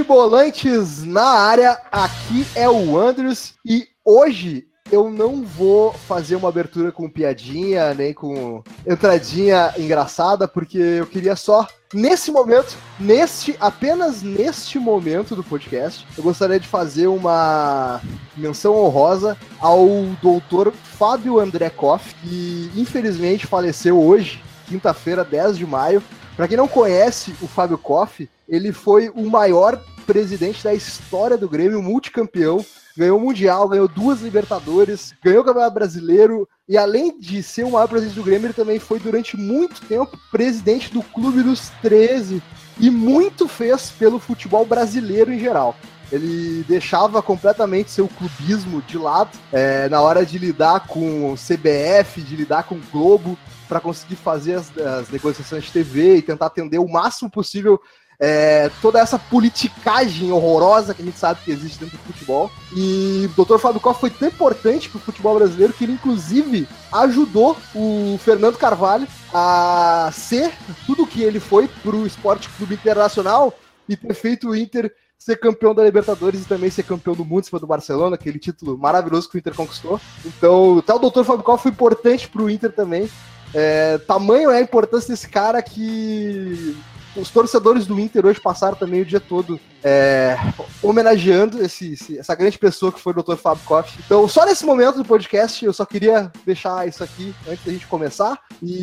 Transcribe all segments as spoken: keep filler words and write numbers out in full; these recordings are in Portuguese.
Futebolantes na área, aqui é o Andrews e hoje eu não vou fazer uma abertura com piadinha, nem com entradinha engraçada, porque eu queria só, nesse momento, neste, apenas neste momento do podcast, eu gostaria de fazer uma menção honrosa ao doutor Fábio André Koff, que infelizmente faleceu hoje, quinta-feira, dez de maio. Para quem não conhece o Fábio Koff, ele foi o maior presidente da história do Grêmio, multicampeão, ganhou o Mundial, ganhou duas Libertadores, ganhou o Campeonato Brasileiro, e além de ser o maior presidente do Grêmio, ele também foi durante muito tempo presidente do Clube dos treze, e muito fez pelo futebol brasileiro em geral. Ele deixava completamente seu clubismo de lado, é, na hora de lidar com o C B F, de lidar com o Globo, para conseguir fazer as, as negociações de T V e tentar atender o máximo possível é, toda essa politicagem horrorosa que a gente sabe que existe dentro do futebol. E o doutor Fábio Koff foi tão importante para o futebol brasileiro que ele, inclusive, ajudou o Fernando Carvalho a ser tudo o que ele foi para o Esporte Clube Internacional e ter feito o Inter ser campeão da Libertadores e também ser campeão do mundo em cima do Barcelona, aquele título maravilhoso que o Inter conquistou. Então, até o doutor Fábio Koff foi importante para o Inter também. É, tamanho é a importância desse cara que os torcedores do Inter hoje passaram também o dia todo é, homenageando esse, esse, essa grande pessoa que foi o doutor Fábio Koff. Então, só nesse momento do podcast, eu só queria deixar isso aqui antes da gente começar.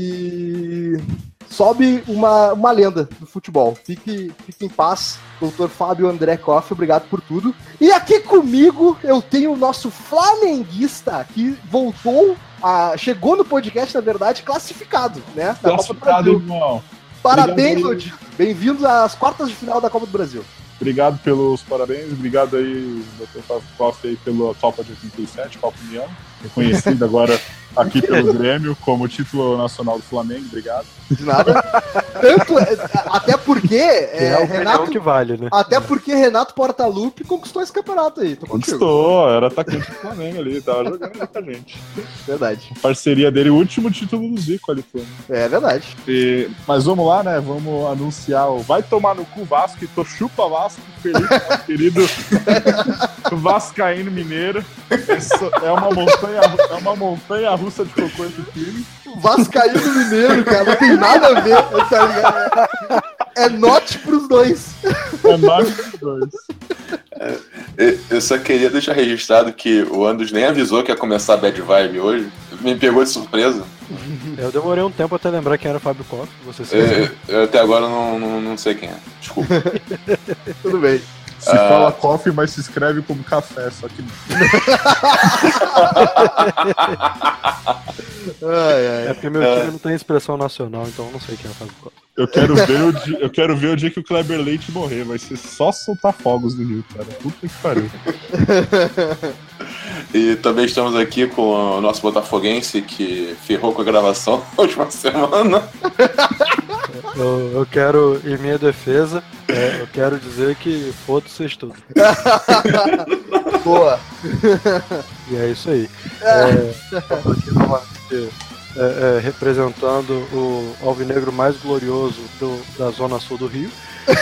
E sobe uma, uma lenda do futebol. Fique, fique em paz, doutor Fábio André Koff, obrigado por tudo. E aqui comigo eu tenho o nosso flamenguista que voltou, a, chegou no podcast, na verdade, classificado, né? Da classificado, irmão. Parabéns, Odito. Bem-vindos às quartas de final da Copa do Brasil. Obrigado pelos parabéns, obrigado aí, doutor Fábio Koff, aí pela Copa de oitenta e sete, Copa União, reconhecida agora aqui pelo Grêmio como título nacional do Flamengo, obrigado. De nada. Tanto, até porque é, é o Renato que vale, né? Até porque Renato Portaluppi conquistou esse campeonato aí. Conquistou, era atacante do Flamengo ali, tava jogando ali com a gente. Verdade. A parceria dele, o último título do Zico ali foi. É verdade. E, mas vamos lá, né? Vamos anunciar o vai tomar no cu Vasco, e tô chupa Vasco, feliz, querido Vascaíno Mineiro. Essa é uma montanha, é uma montanha russa de cocô esse time. Vascaíno Mineiro, cara, não tem nada a ver, tá ligado? É note pros dois. É note pros dois. É, eu só queria deixar registrado que o Andros nem avisou que ia começar a Bad Vibe hoje. Me pegou de surpresa. Eu demorei um tempo até lembrar quem era o Fábio Koff. Você eu, eu até agora não, não, não sei quem é. Desculpa. Tudo bem. Se uh... fala coffee, mas se escreve como café, só que. ai, ai. É porque meu time uh... não tem expressão nacional, então eu não sei quem é o Fábio Koff. Eu quero, ver o dia, eu quero ver o dia que o Kleber Leite morrer. Vai ser só soltar fogos no Rio, cara. Puta que pariu. E também estamos aqui com o nosso botafoguense que ferrou com a gravação na última semana. Eu, eu quero, em minha defesa, é, eu quero dizer que foda-se tudo. Boa. E é isso aí. É, é, é, representando o alvinegro mais glorioso do, da zona sul do Rio.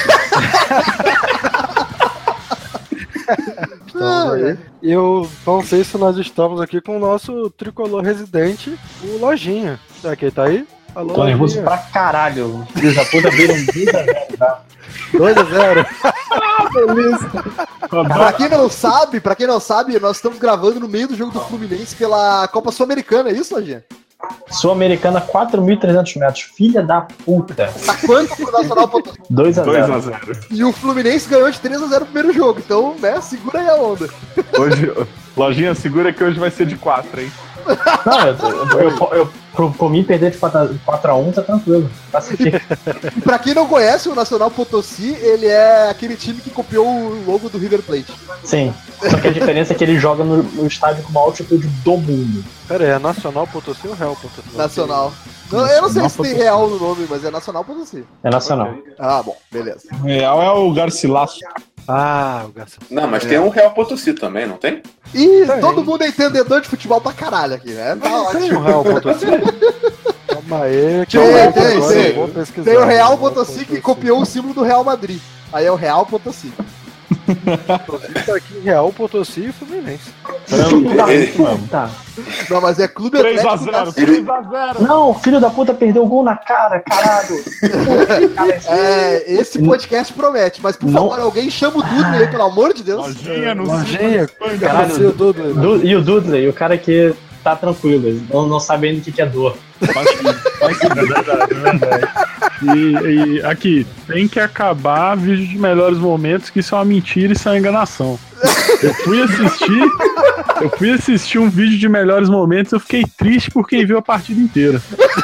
Estamos aí. Eu não sei se nós estamos aqui com o nosso tricolor residente, o Lojinha. Será que ele tá aí? Alô, tô nervoso pra caralho. Filhos da puta viram dois a zero, tá? dois a zero. Ah, beleza. Pra quem não sabe, pra quem não sabe, nós estamos gravando no meio do jogo do Fluminense pela Copa Sul-Americana, é isso, Lojinha? Sul-Americana, quatro mil e trezentos metros. Filha da puta. Tá quanto pro Nacional Potosí? dois a zero. E o Fluminense ganhou de três a zero no primeiro jogo. Então, né, segura aí a onda. Hoje, Lojinha, segura que hoje vai ser de quatro, hein? Não, eu, eu, eu, eu por, por mim perder de quatro a um tá tranquilo. Tá e pra quem não conhece, o Nacional Potosí, ele é aquele time que copiou o logo do River Plate. Sim, só que a diferença é que ele joga no, no estádio com maior altitude do mundo. Pera aí, é Nacional Potosí ou Real Potosí? Nacional. Não, eu não sei se tem Real no nome, mas é Nacional Potosí. É Nacional. Okay. Ah, bom, beleza. Real é o Garcilasso. Ah, o Garcilasso. Não, mas é. Tem um Real Potosí também, não tem? Ih, tem. Todo mundo é entendedor de futebol pra caralho aqui, né? Tá ótimo. Tem o Real Potosí? Calma aí, tem, calma tem, aí, tem. Tem o Real Potosí que copiou o símbolo do Real Madrid. Aí é o Real Potosí. Tá aqui, Real, Potosí e Fluminense. Filho da Ele- puta. Não, mas é Clube três a Atlético zero, da três a zero. Não, filho da puta perdeu o gol na cara, caralho. Cara, esse- É, esse podcast promete, mas por Não. favor, alguém chama o Dudley aí, pelo amor de Deus. Lojinha no Lojinha, Sul. caralho, Dudley. Du- E o Dudley, o cara que tá tranquilo, ele não, não sabe ainda o que que é dor. É verdade, é verdade. E, e aqui, tem que acabar vídeo de melhores momentos, que isso é uma mentira e isso é uma enganação. Eu fui assistir, eu fui assistir um vídeo de melhores momentos, eu fiquei triste por quem viu a partida inteira.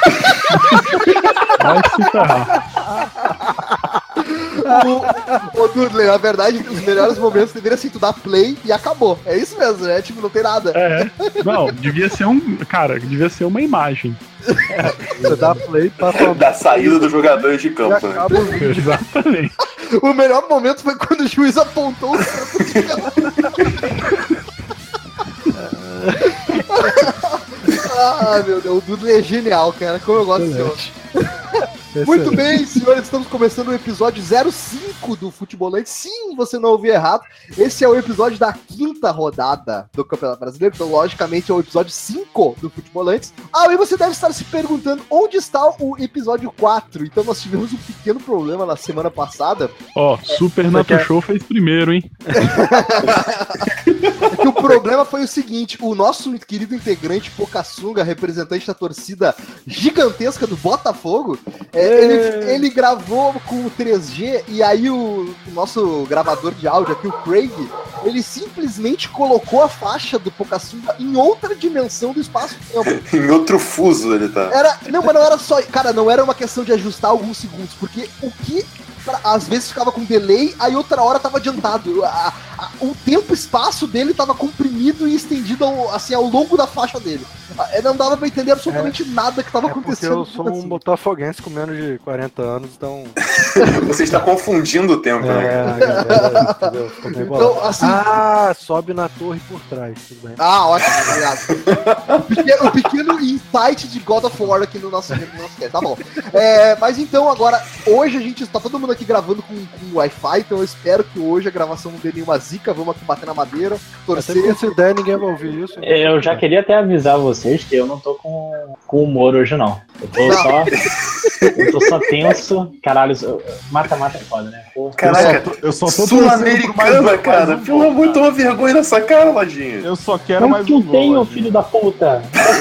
Vai se ferrar. Ô, ô, Dudley, na verdade, os melhores momentos deveriam ser tu dar play e acabou. É isso mesmo, né? Tipo, não tem nada. É, não, devia ser um. Cara, devia ser uma imagem. Você dá play, passa uma Da saída dos jogadores de e campo, né? acaba o vídeo. Exatamente. O melhor momento foi quando o juiz apontou o canto de campo. Ah, meu Deus, o Dudley é genial, cara. Como eu gosto desse homem. Muito bem, senhores, estamos começando o episódio zero cinco do Futebolante. Sim, você não ouviu errado. Esse é o episódio da quinta rodada do Campeonato Brasileiro, então, logicamente, é o episódio cinco do Futebolante. Ah, e você deve estar se perguntando onde está o episódio quatro. Então, nós tivemos um pequeno problema na semana passada. Ó, Super Nato quer- Show fez primeiro, hein? É que o problema foi o seguinte: o nosso querido integrante Pocassunga, representante da torcida gigantesca do Botafogo, é, ele, ele gravou com o três G e aí o, o nosso gravador de áudio aqui, o Craig, ele simplesmente colocou a faixa do Pocassunga em outra dimensão do espaço-tempo. Em outro fuso ele tá. Era, não, mas não era só, cara, não era uma questão de ajustar alguns segundos, porque o que pra- às vezes ficava com delay, aí outra hora tava adiantado. A- a- o tempo e espaço dele tava comprimido e estendido ao, assim, ao longo da faixa dele. Ah, não dava pra entender absolutamente nada que tava É porque acontecendo. eu sou um botafoguense com menos de quarenta anos, então. Você está confundindo o tempo, É, né? a galera, entendeu? Ficou meio bolado. Então, assim, Ah, sobe na torre por trás, tudo bem. Ah, ótimo, obrigado. O pequeno, o pequeno insight de God of War aqui no nosso, no nosso cast, tá bom. É, mas então, agora, hoje a gente tá todo mundo aqui gravando com, com Wi-Fi, então eu espero que hoje a gravação não dê nenhuma zica, vamos aqui bater na madeira, Até torcer. que essa ideia ninguém vai ouvir isso. Eu já queria até avisar vocês que eu não tô com, com humor hoje, não. Eu tô Não. só. Eu tô só tenso. Caralho, eu- mata-mata é foda, né? Porra. Caraca, Eu só tô torcendo por mais Sul-Americana, um- cara. mais um Pelo gol, amor, cara. toma vergonha nessa cara, Lojinha. Eu só quero Não mais que um eu gol. tenho, Lojinha. filho da puta.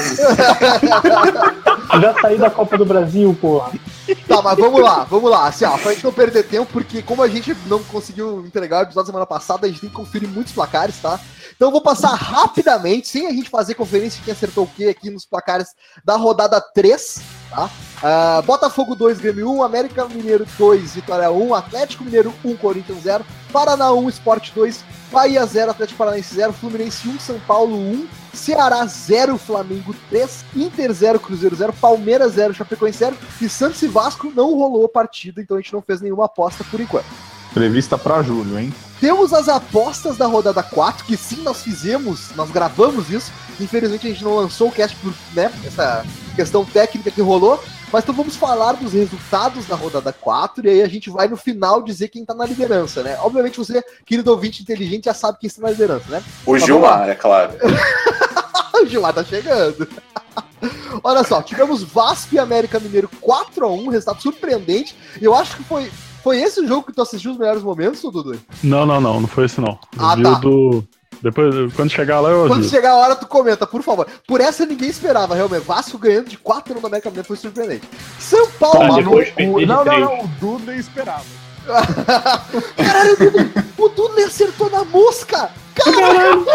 Já saí da Copa do Brasil, porra. Tá, mas vamos lá, vamos lá. Assim, ó, pra gente não perder tempo, porque como a gente não conseguiu entregar o episódio semana passada, a gente tem que conferir muitos placares, tá? Então eu vou passar rapidamente, sem a gente fazer conferência de quem acertou o quê aqui nos placares da rodada três, tá? Ah, Botafogo dois, Grêmio um, América Mineiro dois, Vitória um, Atlético Mineiro um, Corinthians zero, Paraná um, Sport dois, Bahia zero, Atlético Paranaense zero, Fluminense um, São Paulo um, Ceará zero, Flamengo três, Inter zero, Cruzeiro zero, Palmeiras zero, Chapecoense zero, e Santos e Vasco não rolou partida, então a gente não fez nenhuma aposta por enquanto. Prevista pra julho, hein? Temos as apostas da rodada quatro, que sim, nós fizemos, nós gravamos isso. Infelizmente a gente não lançou o cast por, né, essa questão técnica que rolou. Mas então vamos falar dos resultados da rodada quatro, e aí a gente vai no final dizer quem tá na liderança, né? Obviamente você, querido ouvinte inteligente, já sabe quem está na liderança, né? O Gilmar, é claro. O Gilmar tá chegando. Olha só, tivemos Vasco e América Mineiro quatro a um, resultado surpreendente. E eu acho que foi, foi esse o jogo que tu assistiu os melhores momentos, Dudu? Não, não, não, não foi esse não. Eu Ah, vi tá. o do. Depois, quando chegar lá, eu Quando aviso. chegar a hora, tu comenta, por favor. Por essa ninguém esperava, realmente. Vasco ganhando de quatro a um da América Mineiro foi surpreendente. São Pra Paulo. depois O- perder de Não, não, três. não. O Dudley esperava. Caralho, o Dudley, o Dudley acertou na mosca! Caralho!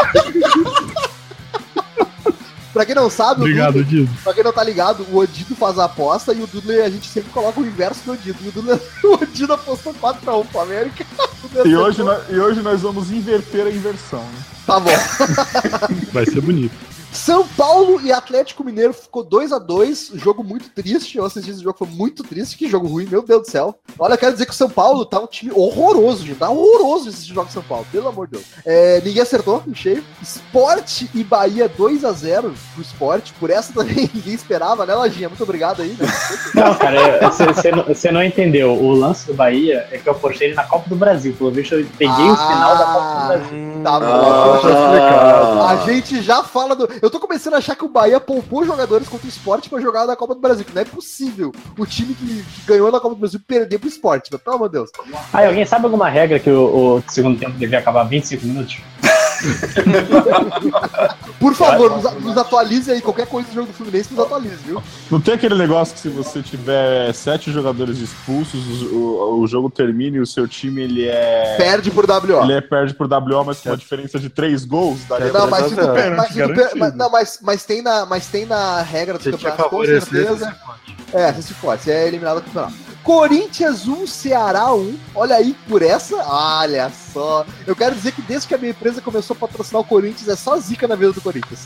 Pra quem não sabe, Obrigado, o Dudley, Dido. pra quem não tá ligado, o Odido faz a aposta e o Dudley a gente sempre coloca o inverso do Odido. E o, Dudley, o Odido apostou quatro a um pro América. O Dudley E hoje, acertou. nós, e hoje nós vamos inverter a inversão, né? Tá bom. Vai ser bonito. São Paulo e Atlético Mineiro ficou dois a dois, jogo muito triste. Eu assisti esse jogo, foi muito triste. Que jogo ruim, meu Deus do céu. Olha, eu quero dizer que o São Paulo tá um time horroroso, gente. Tá horroroso esse jogo de São Paulo, pelo amor de Deus. É, ninguém acertou, em cheio. Sport e Bahia dois a zero pro Sport. Por essa também ninguém esperava, né, Lojinha? Muito obrigado aí. Né? Não, cara, você não, não entendeu. O lance do Bahia é que eu postei ele na Copa do Brasil. Pelo visto, eu peguei ah, o final da Copa do Brasil. Tá bom, ah, tá explicado. A gente já fala do... Eu tô começando a achar que o Bahia poupou jogadores contra o Sport pra jogar na Copa do Brasil, que não é possível o time que, que ganhou na Copa do Brasil perder pro Sport, mas, pelo amor de Deus. Ah, alguém sabe alguma regra que o, o segundo tempo devia acabar vinte e cinco minutos? Por favor, nos, nos atualize aí, qualquer coisa do jogo do Fluminense nos atualize, viu? Não tem aquele negócio que se você tiver sete jogadores expulsos, o, o, o jogo termina e o seu time ele é... Perde por W O. Ele é, perde por W O, mas com uma diferença de três gols. Daria não, mas, pra... se tu, mas, se tu, mas, não mas, mas, tem na, mas tem na regra do campeonato, com certeza. É, se pode, você é eliminado do campeonato. Corinthians um, Ceará um. Olha aí, por essa, olha só. Eu quero dizer que desde que a minha empresa começou a patrocinar o Corinthians, é só zica na vida do Corinthians.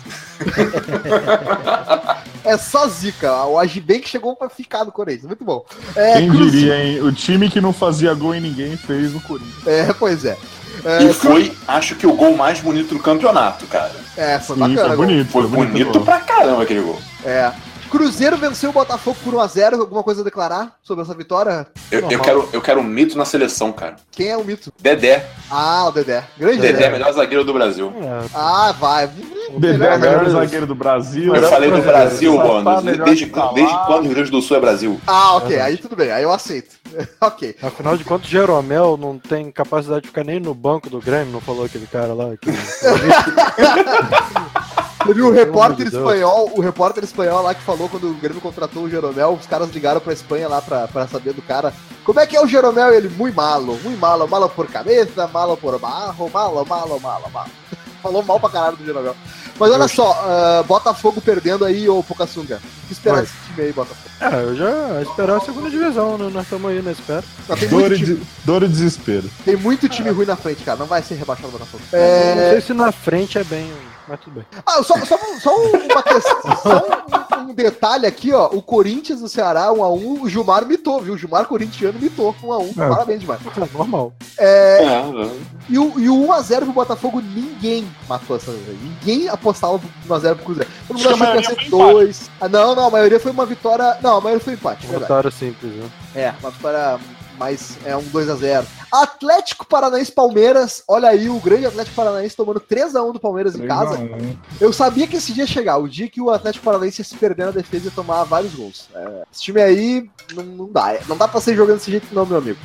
É só zica. O Agibank chegou pra ficar no Corinthians. Muito bom. É, Quem Cruz... diria, hein? O time que não fazia gol em ninguém fez no Corinthians. É, pois é. é e foi, Cruz... acho que o gol mais bonito do campeonato, cara. É, foi Sim, bacana. Foi bonito. Foi, foi bonito, bonito pra caramba aquele gol. É. Cruzeiro venceu o Botafogo por um a zero. Alguma coisa a declarar sobre essa vitória? Eu, eu, quero, eu quero um mito na seleção, cara. Quem é o mito? Dedé. Ah, o Dedé. Grande Dedé. Dedé, melhor zagueiro do Brasil. É. Ah, vai. O Dedé é o melhor zagueiro do Brasil. Eu falei do Brasil, mano. Desde, desde quando o Rio Grande do Sul é Brasil? Ah, ok. Aí tudo bem. Aí eu aceito. Ok. Afinal de contas, Jeromel não tem capacidade de ficar nem no banco do Grêmio, não falou aquele cara lá? Que... Teve um repórter espanhol, o repórter espanhol lá que falou quando o Grêmio contratou o Jeromel, os caras ligaram pra Espanha lá pra, pra saber do cara. Como é que é o Jeromel? Ele, muito malo, muito malo, malo por cabeça, malo por barro, malo, malo, malo, malo. Falou mal pra caralho do Jeromel. Mas olha só, uh, Botafogo perdendo aí, ô Pocassunga. O que esperar desse time aí, Botafogo? É, eu já esperava a segunda divisão, né? Nós estamos aí na espera. Tem dor, muito e time, de, dor e desespero. Tem muito time ruim na frente, cara. Não vai ser rebaixado o Botafogo. É... Não sei se na frente é bem... Mas tudo bem. Ah, só, só, só uma questão, só um, um detalhe aqui, ó. O Corinthians do Ceará, um a um, o Gilmar mitou, viu? O Gilmar corintiano mitou, um a um. É. Parabéns, Gilmar. É normal. É, é, e, o, e o um a zero pro Botafogo, ninguém matou essa vez. Ninguém apostava um a zero pro Cruzeiro. Todo mundo achou que ia ser dois. Ah, não, não, a maioria foi uma vitória. Não, a maioria foi empate. Uma vitória simples, né? É, uma vitória. Mas é um dois a zero. Atlético Paranaense Palmeiras. Olha aí, o grande Atlético Paranaense tomando três a um do Palmeiras em casa. Eu sabia que esse dia ia chegar. O dia que o Atlético Paranaense ia se perder na defesa e tomar vários gols. É, esse time aí não, não dá. Não dá pra ser jogando desse jeito, não, meu amigo.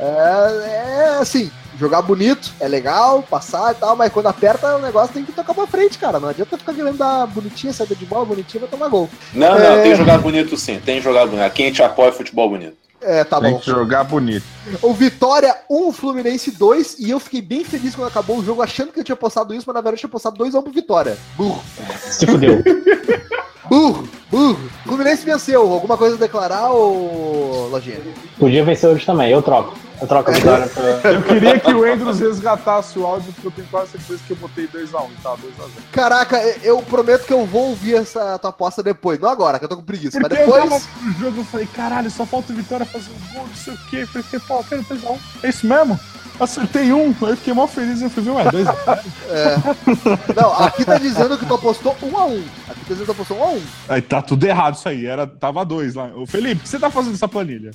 É, é assim. Jogar bonito, é legal, passar e tal, mas quando aperta o negócio tem que tocar pra frente, cara. Não adianta ficar querendo dar bonitinha, saída de bola, bonitinha, vai tomar gol. Não, é... não, tem que jogar bonito sim, tem que jogar bonito. Aqui a gente apoia futebol bonito. É, tá tem bom. Tem que jogar bonito. O Vitória um, Fluminense dois, e eu fiquei bem feliz quando acabou o jogo, achando que eu tinha postado isso, mas na verdade eu tinha postado dois a um pro Vitória. Burro. Se fudeu. Burro, burro. Fluminense venceu. Alguma coisa a declarar, ou Lojinha? Podia vencer hoje também, eu troco. Eu troco a vitória pra... Eu queria que o Andrews resgatasse o áudio, porque eu tenho quase certeza que eu botei dois a um, tá? dois a zero. Caraca, eu prometo que eu vou ouvir essa tua aposta depois. Não agora, que eu tô com preguiça, porque mas depois... eu tava no jogo, eu falei, caralho, só falta o Vitória fazer um gol, não sei o quê. Eu falei, pô, eu quero dois a um. É isso mesmo? Acertei um, aí fiquei mó feliz e eu falei, ué, dois a um. É. Não, aqui tá dizendo que tu apostou um a um. Aqui tá dizendo que tu apostou um a um. Aí tá tudo errado isso aí, era, tava dois lá. Ô Felipe, o que você tá fazendo essa planilha?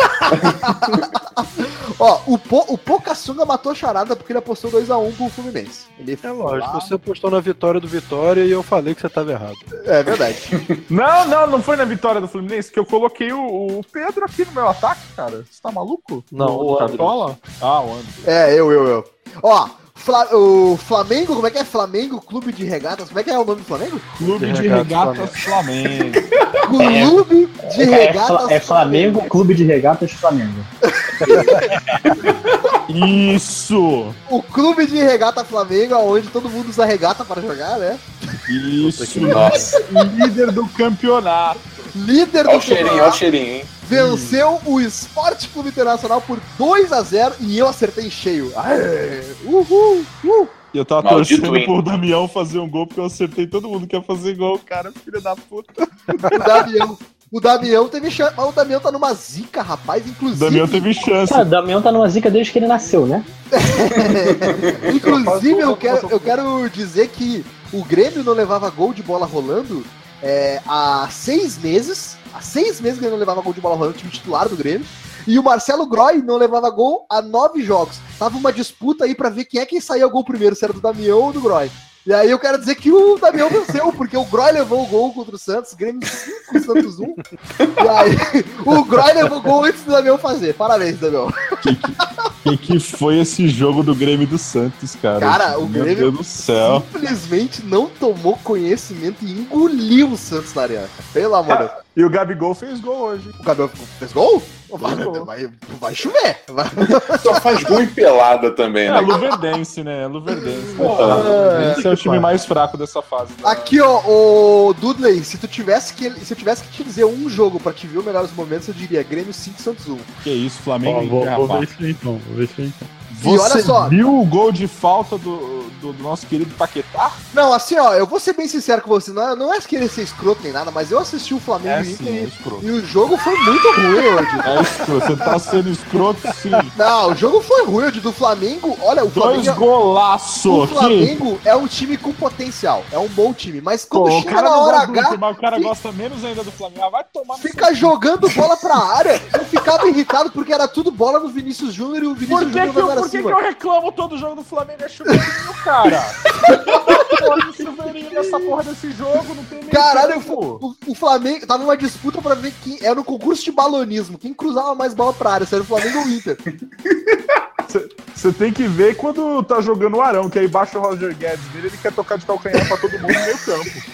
Ó, o, po, o Pocassunga matou a charada porque ele apostou dois a um pro Fluminense. Ele é lógico, lá... você apostou na vitória do Vitória e eu falei que você tava errado. É verdade. Não, não, não foi na vitória do Fluminense que eu coloquei o, o Pedro aqui no meu ataque, cara. Você tá maluco? Não, o, o Cartola? Ah, o André. É, eu, eu, eu. Ó, Fla, o Flamengo, como é que é? Flamengo Clube de Regatas, como é que é o nome do Flamengo? Clube de, de Regatas, Regatas Flamengo. Clube de é, Regatas É, é Flamengo, Clube de Regatas Flamengo. Isso! O Clube de Regata Flamengo, onde todo mundo usa regata para jogar, né? Isso, nossa. Líder do campeonato. Líder do campeonato. Olha o cheirinho, olha o cheirinho, hein? Venceu o Esporte Clube Internacional por dois a zero e eu acertei em cheio. Aê, uhul, uhul. E eu tava Maldito torcendo Inter. por Damião fazer um gol, porque eu acertei todo mundo que ia fazer gol, cara. Filha da puta. O Damião, o Damião teve chance, mas o Damião tá numa zica, rapaz, O inclusive. Damião teve chance. Ah, o Damião tá numa zica desde que ele nasceu, né? Inclusive, eu quero, eu quero dizer que o Grêmio não levava gol de bola rolando é, há seis meses. Há seis meses que ele não levava gol de bola rolando, time titular do Grêmio. E o Marcelo Groy não levava gol há nove jogos. Tava uma disputa aí pra ver quem é que saía gol primeiro, se era do Damião ou do Groy. E aí eu quero dizer que o Damião venceu, porque o Groy levou o gol contra o Santos, Grêmio cinco, Santos um. E aí o Groy levou o gol antes do Damião fazer. Parabéns, Damião. O que, que foi esse jogo do Grêmio e do Santos, cara? Cara, o Meu Grêmio Deus do céu. simplesmente não tomou conhecimento e engoliu o Santos na arena. Pelo amor de Deus. E o Gabigol fez gol hoje. O Gabriel fez gol? Vai, Fez gol. vai, vai chover. Vai. Só faz gol em pelada também, É, né? Luverdense, né? Luverdense. Ah, Esse é o time mais fraco dessa fase. né? Aqui, ó, o Dudley, se tu tivesse que, se eu tivesse que te dizer um jogo pra te ver os melhores momentos, eu diria Grêmio cinco, Santos um. Que isso, Flamengo Ó, e vou, Inter, vou ver rapaz. isso aí então. Vou ver isso aí então. E olha Você só. viu o gol de falta do, do, do nosso querido Paquetá? Não, assim, ó, eu vou ser bem sincero com você, não é, não é querer ser escroto nem nada, mas eu assisti o Flamengo É e o sim, Inter é e- escroto. e o jogo foi muito ruim hoje. É escroto. Você tá sendo escroto, sim. Não, o jogo foi ruim hoje do Flamengo. Olha, o Dois Flamengo, golaços o aqui. Flamengo é um time com potencial, é um bom time, mas quando Pô, o chega cara na não hora gosta do Inter, H, mas o cara fica- gosta menos ainda do Flamengo. Ah, vai tomar no fica seu- jogando bola pra área. Eu ficava irritado porque era tudo bola no Vinícius Júnior e o Vinícius Por que, Júnior que, eu, vai por que, acima. que eu reclamo todo jogo do Flamengo é chuveirinho, cara? Porra de chuveirinho nessa porra desse jogo, não tem nem Caralho, tempo. o, o Flamengo tava numa disputa pra ver quem era um concurso de balonismo, quem cruzava mais bola pra área, se era o Flamengo ou o Inter. Você tem que ver quando tá jogando o Arão, que aí baixa o Roger Guedes dele, ele quer tocar de calcanhar pra todo mundo no meio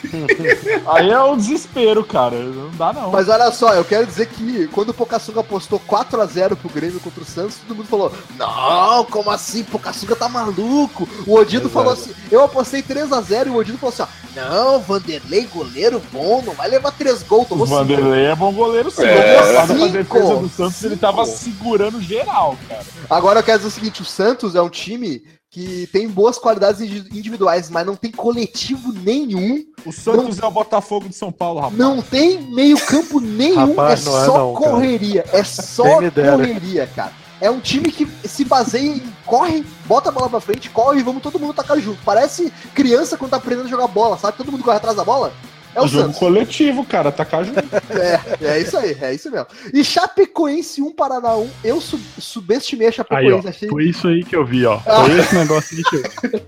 campo. Aí é o desespero, cara. Não dá não. Mas olha só, eu quero dizer que quando o Pocassuga apostou quatro a zero pro Grêmio contra o Santos, todo mundo falou: não, como assim? Pocassuga tá maluco. O Odido Exato. falou assim: eu apostei três a zero e o Odido falou assim: ó, não, Vanderlei, goleiro bom, não vai levar três gols. O Tomou cinco. Vanderlei é bom goleiro sim. É, Ano passado, pra cinco, defesa do Santos, ele tava cinco. segurando geral, cara. Agora eu quero dizer o seguinte: o Santos é um time que tem boas qualidades indi- individuais, mas não tem coletivo nenhum. O Santos é o Botafogo de São Paulo, rapaz. Não tem meio campo nenhum, Rapaz, é não é só não, cara. correria. É só Quem me dera. correria, cara. É um time que se baseia em corre, bota a bola pra frente, corre e vamos todo mundo tacar junto. Parece criança quando tá aprendendo a jogar bola, sabe? Todo mundo corre atrás da bola. É É o um jogo Santos. coletivo, cara. Tacar junto. É, é isso aí, é isso mesmo. E Chapecoense um, Paraná um, eu sub- subestimei a Aí, ó. Chapecoense, achei. Foi isso aí que eu vi, ó. Ah. Foi esse negócio aí que eu vi.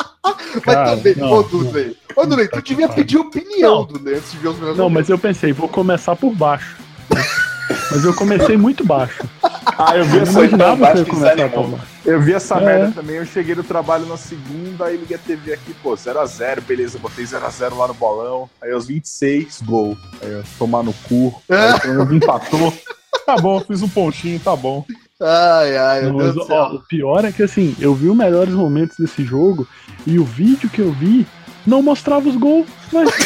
Mas Cara, também, não, ô Dudley, ô Dudley, tu Puta que devia pariu. pedir opinião, Não. Dudley, antes de ver os melhores Não, momentos. mas eu pensei, vou começar por baixo. né? Mas eu comecei muito baixo. Ah, eu vi Eu não essa, Foi imaginava tão que eu ia baixo que começar desanimou. tão baixo. eu vi essa É. merda também. Eu cheguei no trabalho na segunda, aí liguei a T V aqui, pô, zero a zero, beleza, botei zero a zero lá no bolão. Aí aos vinte e seis, gol. Aí eu tomar no cu. Aí quando empatou. Tá bom, fiz um pontinho, tá bom. Ai, ai, meu Não, Deus mas, do céu. ó, o pior é que assim, eu vi os melhores momentos desse jogo e o vídeo que eu vi não mostrava os gols. Vai se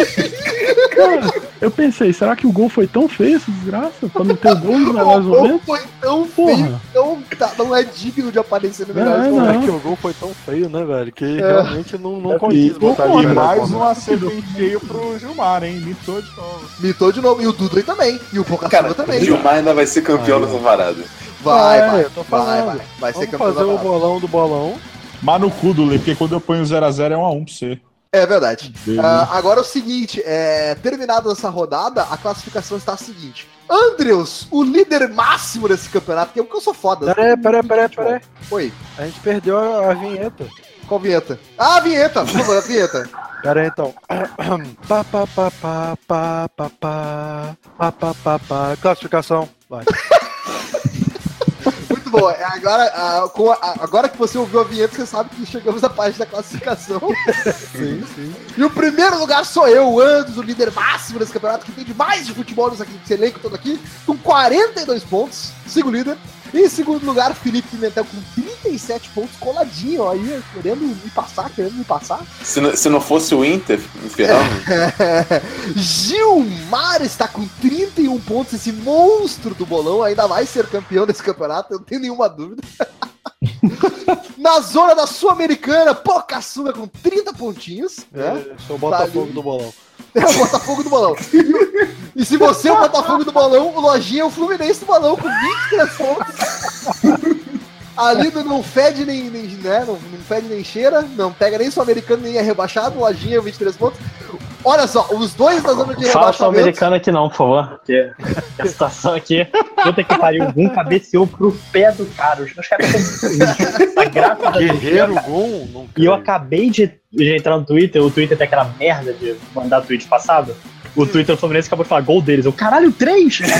fuder. Cara, eu pensei, será que o gol foi tão feio, essa desgraça? Pra não ter gol nos melhores O gol momentos? foi tão Porra. feio, tão, tá- não é digno de aparecer no É, melhor não. É que o gol foi tão feio, né, velho? Que realmente não, não E, condiz botar de e melhor mais forma. um acerto em cheio pro Gilmar, hein? Mitou de novo. Mitou de novo. E o Dudley também. E o Pocassuga Cara, o também. Gilmar ainda vai ser campeão Aí, dessa parada. Vai, É, vai. eu tô Vai, falando. vai. Vai ser Vamos campeão fazer da o parada. bolão do bolão. Mas no cu do Lê, porque quando eu ponho zero a zero é um a um pra você. É verdade. Beleza. Ah, agora é o seguinte, é, terminada essa rodada, a classificação está a seguinte. Andrews, o líder máximo desse campeonato, porque eu sou foda. Peraí, peraí, peraí, peraí. Oi, A gente perdeu a, a vinheta. qual vinheta? Ah, a vinheta, por favor, a vinheta. Pera aí, então. Pá, pá, pá, pá, pá, pá, pá, pá, pá, pá, pá. Classificação. Vai. Muito bom. É, Agora, ah, com a- agora que você ouviu a vinheta, você sabe que chegamos à parte da classificação. Sim, sim. E o primeiro lugar sou eu, o Andrews, o líder máximo desse campeonato, que tem de mais de futebol nesse, aqui, nesse elenco todo aqui, com quarenta e dois pontos, sigo líder. E em segundo lugar, Felipe Pimentel com trinta e sete pontos, coladinho, ó, aí, querendo me passar, querendo me passar. Se, não- se não fosse o Inter me ferrando, Gilmar está com trinta e um pontos, esse monstro do bolão, ainda vai ser campeão desse campeonato, eu não tenho nenhuma dúvida. Na zona da Sul-Americana, Pocassuga com trinta pontinhos. Né? Eu sou o Botafogo do bolão. É o Botafogo do bolão. E, e se você é o Botafogo do bolão, o Lojinha é o Fluminense do bolão com vinte e três pontos. Ali não fede nem, nem, né? não, não fede nem cheira, não pega nem Sul-Americano nem é rebaixado, Lojinha vinte e três pontos. Olha só, os dois na zona de Fala rebaixamento. Sul-Americano aqui não, por favor. Porque a situação aqui, puta que pariu, o Gum cabeceou pro pé do cara. Os meus caras estão tá graças a Deus. Guerreiro, Gum. não E eu creio. acabei de, de entrar no Twitter, o Twitter tem aquela merda de mandar tweet passado. O Twitter do Fluminense acabou de falar gol deles. Eu, caralho, três! Você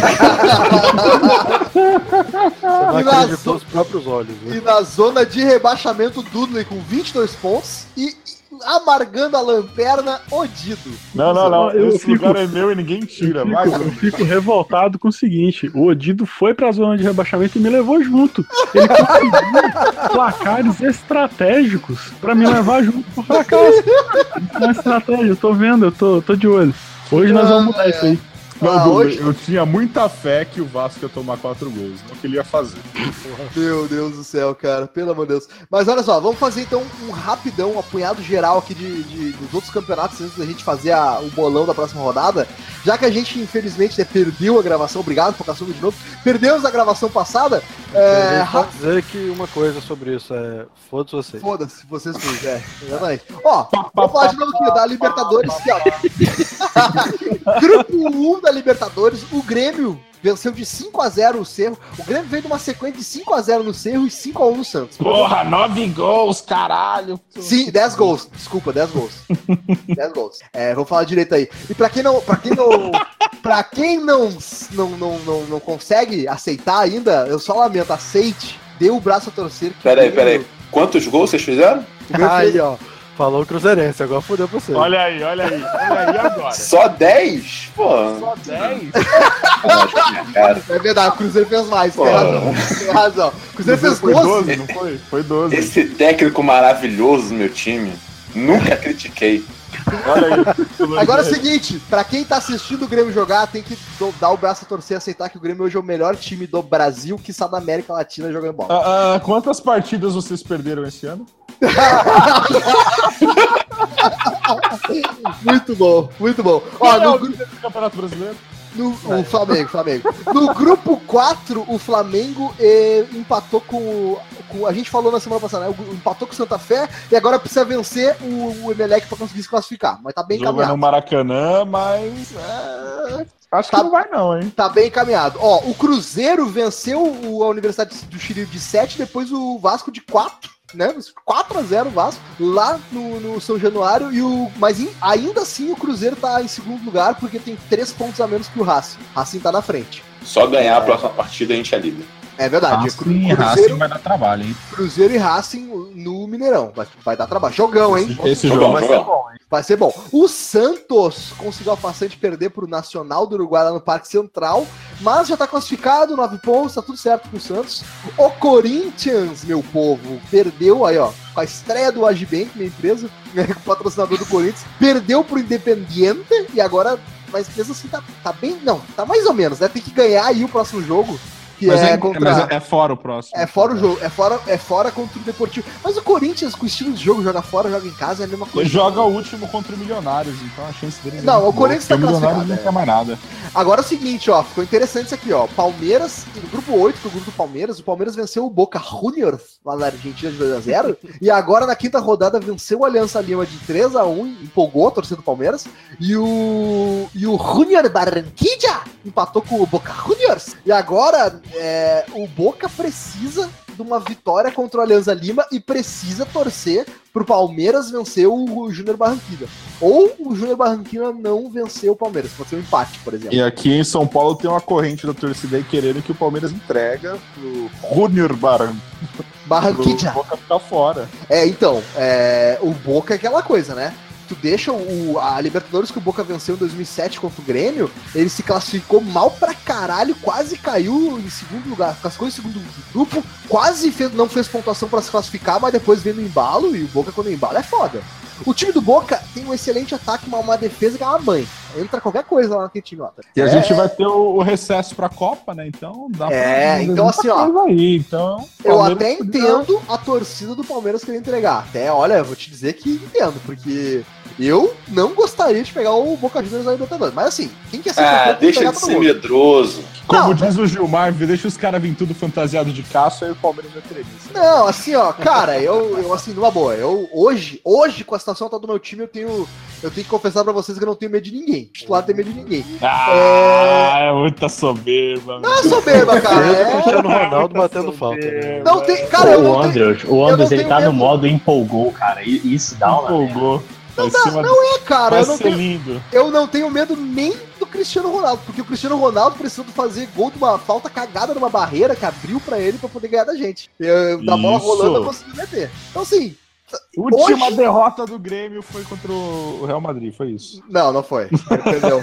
não E na acreditou zo- os próprios olhos, né? E na zona de rebaixamento, Dudley com vinte e dois pontos. E amargando a lanterna, Odido. Não, não, não. Eu Esse fico- lugar é meu e ninguém tira. Eu Vai, fico, eu fico revoltado com o seguinte: o Odido foi pra zona de rebaixamento e me levou junto. Ele conseguiu placares estratégicos pra me levar junto pro fracasso. Isso é uma estratégia, eu tô vendo, eu tô, tô de olho. Hoje nós vamos mudar isso aí. Não, Ah, Dudu, hoje- eu tinha muita fé que o Vasco ia tomar quatro gols. Não que ele ia fazer. Meu Deus do céu, cara. Pelo amor de Deus. Mas olha só, vamos fazer então um rapidão, um apunhado geral aqui de, de- dos outros campeonatos antes da gente fazer a- o bolão da próxima rodada. Já que a gente, infelizmente, né, perdeu a gravação. Obrigado por Caçuga de novo. Perdemos a gravação passada. É, É, ra- Pode dizer que uma coisa sobre isso é. Foda-se vocês. Foda-se, vocês dois, é, exatamente. Ó, vou falar de novo aqui da Libertadores, que, ó. Grupo um da Libertadores, o Grêmio venceu de cinco a zero o Cerro. O Grêmio veio de uma sequência de cinco a zero no Cerro e cinco a um no Santos. Porra, nove gols, caralho. Sim, dez gols. Desculpa, dez gols. dez gols. É, vou falar direito aí. E pra quem não, pra quem não, pra quem não, não, não, não, não consegue aceitar ainda, eu só lamento, aceite, dê o braço a torcer. que Peraí, o Grêmio- peraí. Quantos gols vocês fizeram? o Grêmio fez- Aí, ó. Falou o Cruzeirense, agora fodeu pra você. Olha aí, olha aí. Olha aí agora. Só dez? Pô, Só dez? cara. É verdade, o Cruzeiro fez mais, Pô. tem razão. Tem razão. O Cruzeiro fez Foi doze. doze, não foi? Foi doze. Esse técnico maravilhoso do meu time, nunca critiquei. Olha aí. Agora é o seguinte, pra quem tá assistindo o Grêmio jogar, tem que do- dar o braço a torcer e aceitar que o Grêmio hoje é o melhor time do Brasil, que está da América Latina jogando bola. Ah, ah, quantas partidas vocês perderam esse ano? Muito bom, muito bom. Ó, Quem é no, o gru- líder do Campeonato Brasileiro? no- o Flamengo, Flamengo. No grupo quatro, o Flamengo eh, empatou com, o- com. A gente falou na semana passada, né? O- Empatou com o Santa Fé e agora precisa vencer o, o Emelec pra conseguir se classificar. Mas tá bem O jogo é no encaminhado. Maracanã, mas. é, Acho Tá- que não vai, não, hein? Tá bem encaminhado. Ó, o Cruzeiro venceu o- a Universidade do Chile de sete, depois o Vasco de quatro, né? quatro a zero o Vasco, lá no, no São Januário, e o, mas em- ainda assim o Cruzeiro tá em segundo lugar, porque tem três pontos a menos que o Racing. Racing tá na frente. Só ganhar a próxima partida a gente é líder. É verdade. Racing, Cru- Racing Cruzeiro, vai dar trabalho, hein? Cruzeiro e Racing no Mineirão. Vai, vai dar trabalho. Jogão, hein? Esse Jogão, jogo vai ser jogão. bom, hein? Vai ser bom. O Santos conseguiu a façanha de perder pro Nacional do Uruguai lá no Parque Central, mas já tá classificado, nove pontos, tá tudo certo pro Santos. O Corinthians, meu povo, perdeu aí, ó, com a estreia do Agibank, minha empresa, o patrocinador do Corinthians, perdeu pro Independiente e agora, mas mesmo assim tá, tá bem, não, tá mais ou menos, né? Tem que ganhar aí o próximo jogo, que Mas, é, é, contra... mas é- é fora o próximo. É fora o jogo, é fora, é fora contra o Deportivo. Mas o Corinthians, com o estilo de jogo, joga fora, joga em casa, é a mesma Ele coisa. joga o último contra o Milionários, então a chance dele. Não, o Corinthians tá o Milionários classificado, não é. quer mais nada. Agora é o seguinte, ó, ficou interessante isso aqui, ó. Palmeiras, no grupo oito, que é o grupo do Palmeiras, o Palmeiras venceu o Boca Juniors lá na Argentina de dois a zero. E agora na quinta rodada venceu o Aliança Lima de três a um, empolgou a torcida do Palmeiras. E o, e o Junior Barranquilla empatou com o Boca Juniors. E agora é, o Boca precisa de uma vitória contra o Alianza Lima e precisa torcer pro Palmeiras vencer o Júnior Barranquilla. Ou o Júnior Barranquilla não vencer o Palmeiras, pode ser um empate, por exemplo. E aqui em São Paulo tem uma corrente da torcida aí querendo que o Palmeiras entrega pro Junior Barão. Pro Barranquilla. Boca ficar fora. É, então, é, o Boca é aquela coisa, né? Tu deixa o, a Libertadores que o Boca venceu em dois mil e sete contra o Grêmio, ele se classificou mal pra caralho, quase caiu em segundo lugar, classificou em segundo grupo, quase fez, não fez pontuação pra se classificar, mas depois veio no embalo, e o Boca quando embala é foda. O time do Boca tem um excelente ataque, mas uma defesa que é uma mãe. Entra qualquer coisa lá naquele time lá. E a é, gente vai ter o, o recesso pra Copa, né? Então dá pra... É, então assim, ó. Aí, então, eu Palmeiras até podia... entendo a torcida do Palmeiras querer entregar. Até, olha, eu vou te dizer que entendo, porque eu não gostaria de pegar o Boca Juniors aí do Libertadores. Mas assim, quem quer ser Ah, campeão, deixa de ser medroso. Como Não, diz o Gilmar, deixa os caras virem tudo fantasiado de caço, aí o Palmeiras vai ter isso. Não, assim, ó, cara, eu, eu assim, numa boa, eu hoje, hoje, com a situação atual do meu time, eu tenho, eu tenho que confessar pra vocês que eu não tenho medo de ninguém. O titular tem medo de ninguém. Ah, é, é muita soberba. Não é soberba, cara. Mesmo o É... Cristiano Ronaldo batendo falta. Né? Não tem, cara, eu o não Andrews, tenho, o Andrews, ele tenho tá medo. no modo empolgou, cara. E isso dá uma... Empolgou. Não, Vai dá, ser uma- não é, cara, vai eu não ser tenho, lindo. eu não tenho medo nem do Cristiano Ronaldo, porque o Cristiano Ronaldo precisou fazer gol de uma falta cagada numa barreira que abriu pra ele pra poder ganhar da gente. Eu, da bola Isso. rolando eu consegui meter. Então assim, Última hoje... derrota do Grêmio foi contra o Real Madrid, foi isso. Não, não foi. Ele perdeu.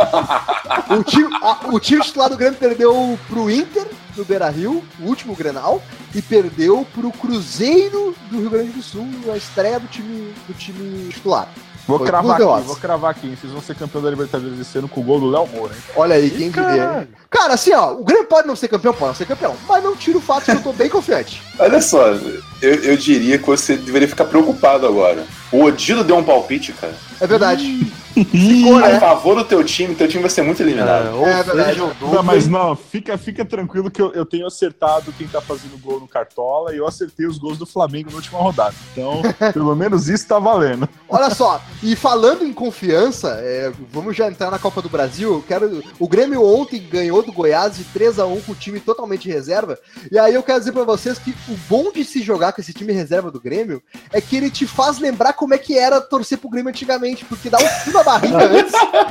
o, time, a, o time titular do Grêmio perdeu pro Inter, no Beira-Rio, o último Grenal, e perdeu pro Cruzeiro do Rio Grande do Sul, a estreia do time, do time titular. Vou Foi cravar duas aqui, derrotas. vou cravar aqui. Vocês vão ser campeão da Libertadores esse ano com o gol do Léo Moura, hein? Olha aí, quem diria. hein? Cara, assim, ó, o Grêmio pode não ser campeão, pode não ser campeão, mas não tira o fato de que eu tô bem confiante. Olha só, eu, eu diria que você deveria ficar preocupado agora. O Odilo deu um palpite, cara. É verdade. Ficou, né? a favor do teu time, teu time vai ser muito eliminado. É, ou É verdade. seja, o Não, Douglas... mas não, fica, fica tranquilo que eu, eu tenho acertado quem tá fazendo gol no Cartola e eu acertei os gols do Flamengo na última rodada. Então, pelo menos isso tá valendo. Olha só, e falando em confiança, é, vamos já entrar na Copa do Brasil. Eu quero, o Grêmio ontem ganhou do Goiás de três a um com o time totalmente reserva. E aí eu quero dizer pra vocês que o bom de se jogar com esse time reserva do Grêmio é que ele te faz lembrar como é que era torcer pro Grêmio antigamente, porque dá um fio na barriga antes.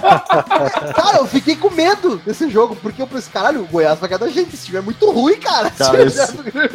Cara, eu fiquei com medo desse jogo, porque eu pensei, caralho, o Goiás vai ganhar da gente, esse time é muito ruim, cara. Cara, esse,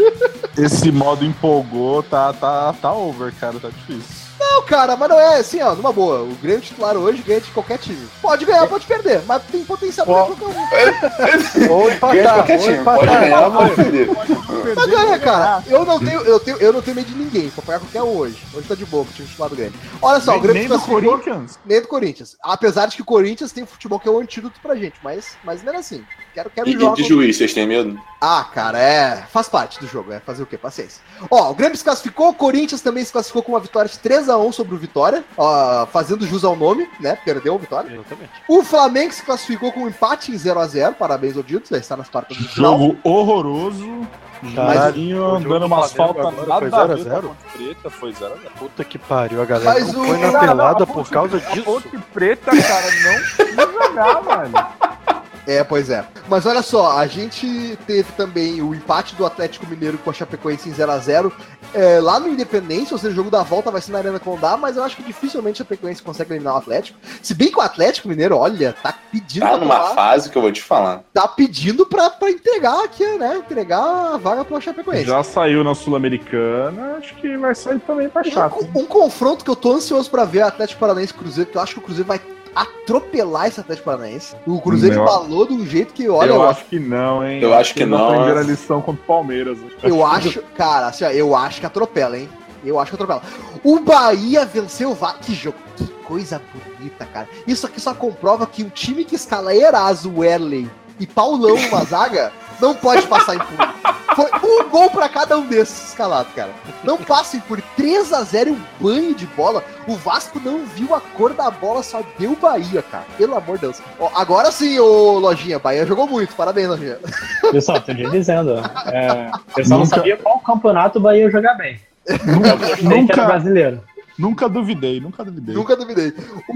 esse modo empolgou, tá, tá, tá over, cara, tá difícil. Não, cara, mas não é assim, ó, numa boa. O Grêmio titular hoje ganha de qualquer time. Pode ganhar, pode perder, mas tem potencial pra Ó. qualquer um. Ou Ganha de empatar, qualquer ou time, pode empatar. ganhar, pode perder. Mas ganha, cara. Eu não tenho, eu tenho, eu não tenho medo de ninguém. Vou pegar qualquer um hoje. Hoje tá de boa pro time titular do Grêmio. Olha só, o Nem, Grêmio nem do classificou- Corinthians. nem do Corinthians. Apesar de que o Corinthians tem futebol que é o antídoto pra gente, mas, mas não é assim. Quero, quero E, e jogar de com- juiz, vocês têm medo? Ah, cara, é. Faz parte do jogo, é fazer o quê? Paciência. Ó, o Grêmio se classificou, o Corinthians também se classificou com uma vitória de três a um sobre o Vitória, ó, fazendo jus ao nome, né? Perdeu o Vitória. Exatamente. O Flamengo se classificou com um empate em zero a zero, parabéns ao Dito, já está nas quartas de final. Jogo horroroso. Caralho, Mazinho o jogo dando do umas Flamengo faltas agora nada foi a zero a ver com zero? Ponte Preta, foi zero a zero. Puta que pariu, a galera Mas não o- foi na Cara, pelada a por Ponte- causa A disso. Ponte Preta, cara, não precisa jogar, velho. É, pois é. Mas olha só, a gente teve também o empate do Atlético Mineiro com a Chapecoense em zero a zero. É, lá no Independência, ou seja, o jogo da volta vai ser na Arena Condá, mas eu acho que dificilmente a Chapecoense consegue eliminar o Atlético. Se bem que o Atlético Mineiro, olha, tá pedindo Tá pra numa tomar- fase que eu vou te falar. tá pedindo pra, pra entregar aqui, né? Entregar a vaga pro Chapecoense. Já saiu na Sul-Americana, acho que vai sair também pra chato. Um, um confronto que eu tô ansioso pra ver é Atlético Paranaense e Cruzeiro, porque eu acho que o Cruzeiro vai atropelar esse Atlético Paranaense. O Cruzeiro Meu. embalou de um jeito que, olha, eu eu, acho que não, hein? Eu acho que eles não. aprenderam a lição contra o Palmeiras. eu acho, cara, assim, ó, eu acho que atropela, hein? Eu acho que atropela. O Bahia venceu o Vasco. Que jogo, que coisa bonita, cara. Isso aqui só comprova que o time que escala Eraso, Werley e Paulão numa zaga não pode passar impune. Foi um gol pra cada um desses escalados, cara. Não passem por três a zero e um banho de bola. O Vasco não viu a cor da bola, só deu Bahia, cara. Pelo amor de Deus. Ó, agora sim, ô Lojinha, Bahia jogou muito. Parabéns, Lojinha. Pessoal, tô te dizendo. É, eu só não Nunca- sabia qual campeonato o Bahia ia jogar bem. Eu gostei que era Nunca, brasileiro. nunca duvidei, nunca duvidei. Nunca duvidei.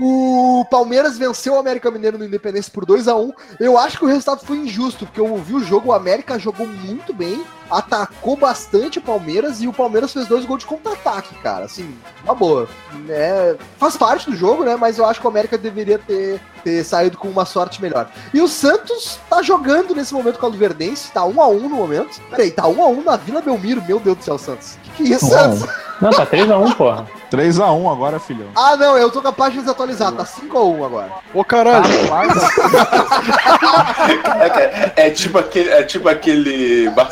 O Palmeiras venceu o América Mineiro no Independência por dois a um. Eu acho que o resultado foi injusto, porque eu vi o jogo, o América jogou muito bem, atacou bastante o Palmeiras e o Palmeiras fez dois gols de contra-ataque, cara. Assim, uma boa. É, faz parte do jogo, né? Mas eu acho que o América deveria ter, ter saído com uma sorte melhor. E o Santos tá jogando nesse momento com a Luverdense, tá um a um no momento. Peraí, tá um a um na Vila Belmiro, meu Deus do céu, Santos. Que que é isso, Santos? Não, tá três a um, porra. três a um agora, filhão. Ah, não, eu tô com a página desatualizada, tá cinco a um agora. Ô caralho, É, que é- é tipo aquele, é tipo aquele Barcelona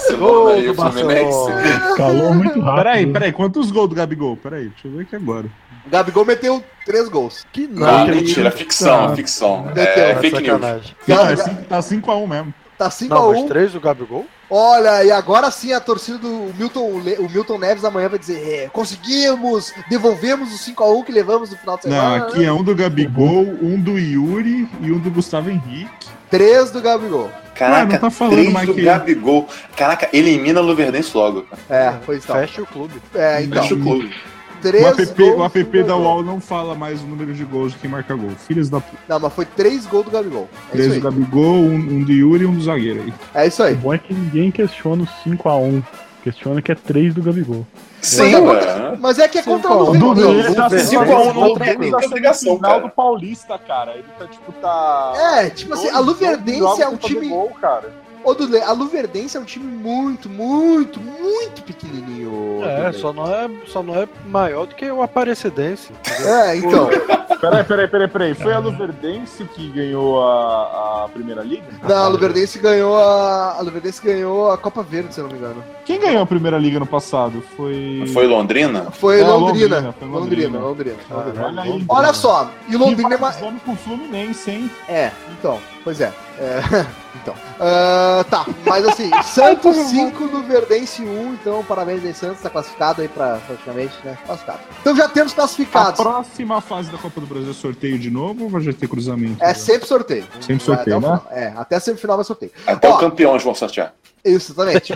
Barcelona gol e do o Fluminense. Barcelona. Calou muito rápido. Peraí, peraí, quantos gols do Gabigol? Peraí, deixa eu ver aqui agora. O Gabigol meteu três gols. Que Não, não, mentira, ficção, Tá. ficção. Meteu, É é fake news. sacanagem. Não, Ga- é cinco, tá cinco a um mesmo. Tá cinco Não, a mas um. três do Gabigol? Olha, e agora sim a torcida do Milton, Le- o Milton Neves amanhã vai dizer: é, conseguimos, devolvemos os cinco a um que levamos no final de Não, semana. aqui é um do Gabigol, um do Yuri e um do Gustavo Henrique. Três do Gabigol. Caraca, Ué, não tá falando três mais do que- Gabigol. Caraca, elimina o Luverdense logo. Cara. É, foi então. Fecha o clube. É, então. Fecha o clube. Três O app, gols o app do da Gabigol. U O L não fala mais o número de gols de quem marca gol. Filhos da puta. Não, mas foi três gols do Gabigol. É Três isso do aí. Gabigol, um, um do Yuri e um do zagueiro aí. É isso O aí. bom é que ninguém questiona o cinco a um. Questiona que é três do Gabigol. Sim, Mas é mano. Mas é que é contra o cinco a um. Luverdense. Ele tá cinco a um, não Gol tem dele nem obrigação, final cara. do Paulista, cara. Ele tá, tipo, tá... É, tipo assim, a Luverdense é um time. Gol, cara. Ô, Dudley, a Luverdense é um time muito, muito, muito pequenininho. É, Dudley. só não é, só não é maior do que o Aparecidense. É, então. Peraí, peraí, peraí, peraí. Foi a Luverdense que ganhou a, a Primeira Liga? Não, a Luverdense ganhou a. A Luverdense ganhou a Copa Verde, se eu não me engano. Quem ganhou a Primeira Liga no passado? Foi... Foi Londrina? Foi É, Londrina. Londrina, foi Londrina, Londrina. Londrina. Olha aí. Olha só, e Londrina é Que mais. faz com o Fluminense, hein? É, então, pois é. É, então. Ah, tá, mas assim, Santos cinco, Luverdense um, então parabéns aí, Santos, tá classificado aí pra praticamente, né? Classificado. Então já temos A classificados. próxima fase da Copa do Brasil é sorteio de novo ou vai já ter cruzamento? É sempre sorteio. Sempre Vai sorteio, até o né? final. É, até a semifinal vai sorteio. Até Ó, o campeão eles vão sortear. Isso, exatamente.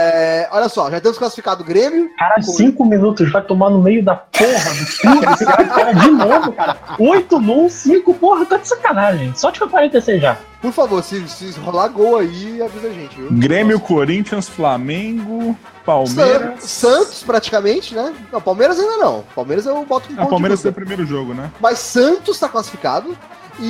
É, olha só, já temos classificado o Grêmio. Cara, cinco minutos, vai tomar no meio da porra do clube. Esse cara, cara de novo, cara. Oito num, cinco, porra, tá de sacanagem. Só de quarenta e seis já. Por favor, se, se rolar gol aí, avisa a gente, viu? Grêmio, Corinthians, Flamengo, San- Palmeiras. Santos, praticamente, né? Não, Palmeiras ainda não. Palmeiras eu boto um A ponto Palmeiras de foi o dúvida. primeiro jogo, né? Mas Santos tá classificado.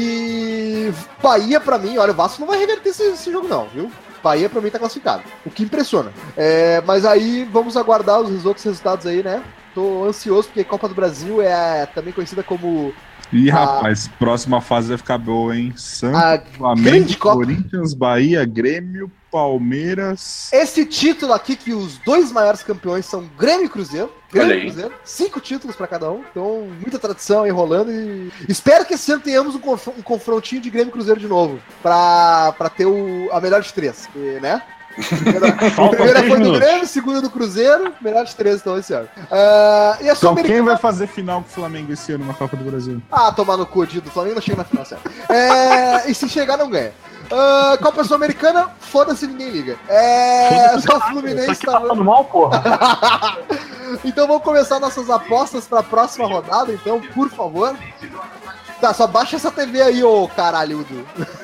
E Bahia, pra mim, olha, o Vasco não vai reverter esse, esse jogo, não, viu? Bahia, pra mim, tá classificado. O que impressiona. É, mas aí, vamos aguardar os outros resultados aí, né? Tô ansioso, porque a Copa do Brasil é também conhecida como Ih, Ah. rapaz, próxima fase vai ficar boa, hein? Santos, a Flamengo, grande Copa. Corinthians, Bahia, Grêmio, Palmeiras. Esse título aqui, que os dois maiores campeões são Grêmio e Cruzeiro. Grêmio Olha e aí. Cruzeiro. Cinco títulos pra cada um. Então, muita tradição aí rolando. E espero que esse ano tenhamos um, conf- um confrontinho de Grêmio e Cruzeiro de novo. Pra, pra ter o, a melhor de três. E, né? Primeira, Faltam primeira três foi do minutos. Grêmio, segunda do Cruzeiro. Melhor de três, então, esse ano. Ah, e a Então Sul-Americana. quem vai fazer final com o Flamengo esse ano na Copa do Brasil? Ah, tomar no cu de- do Flamengo, não chega na final, certo. É, e se chegar, não ganha. Ah, Copa Sul-Americana, foda-se, ninguém liga. É, só o Isso Fluminense aqui tá. tá falando mal, porra. Então vamos começar nossas apostas para a próxima rodada, então, por favor. Tá, só baixa essa T V aí, ô caralhudo.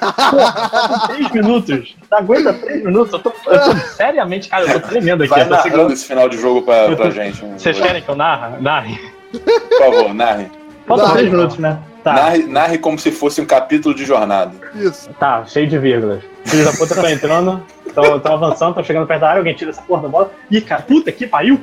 Três minutos. Não aguenta três minutos? Eu tô, eu tô seriamente, cara, eu tô tremendo aqui. Vai Eu tô narrando segurando. esse final de jogo pra, pra gente. Vocês querem que eu narre? Narre. Por favor, narre. Faltam Narre, três não. minutos, né? Tá, narre. Narre como se fosse um capítulo de jornada. Isso. tá, cheio de vírgulas. Filhos da puta estão entrando, estão avançando, estão chegando perto da área, alguém tira essa porra da bola. Ih, cara, puta que pariu!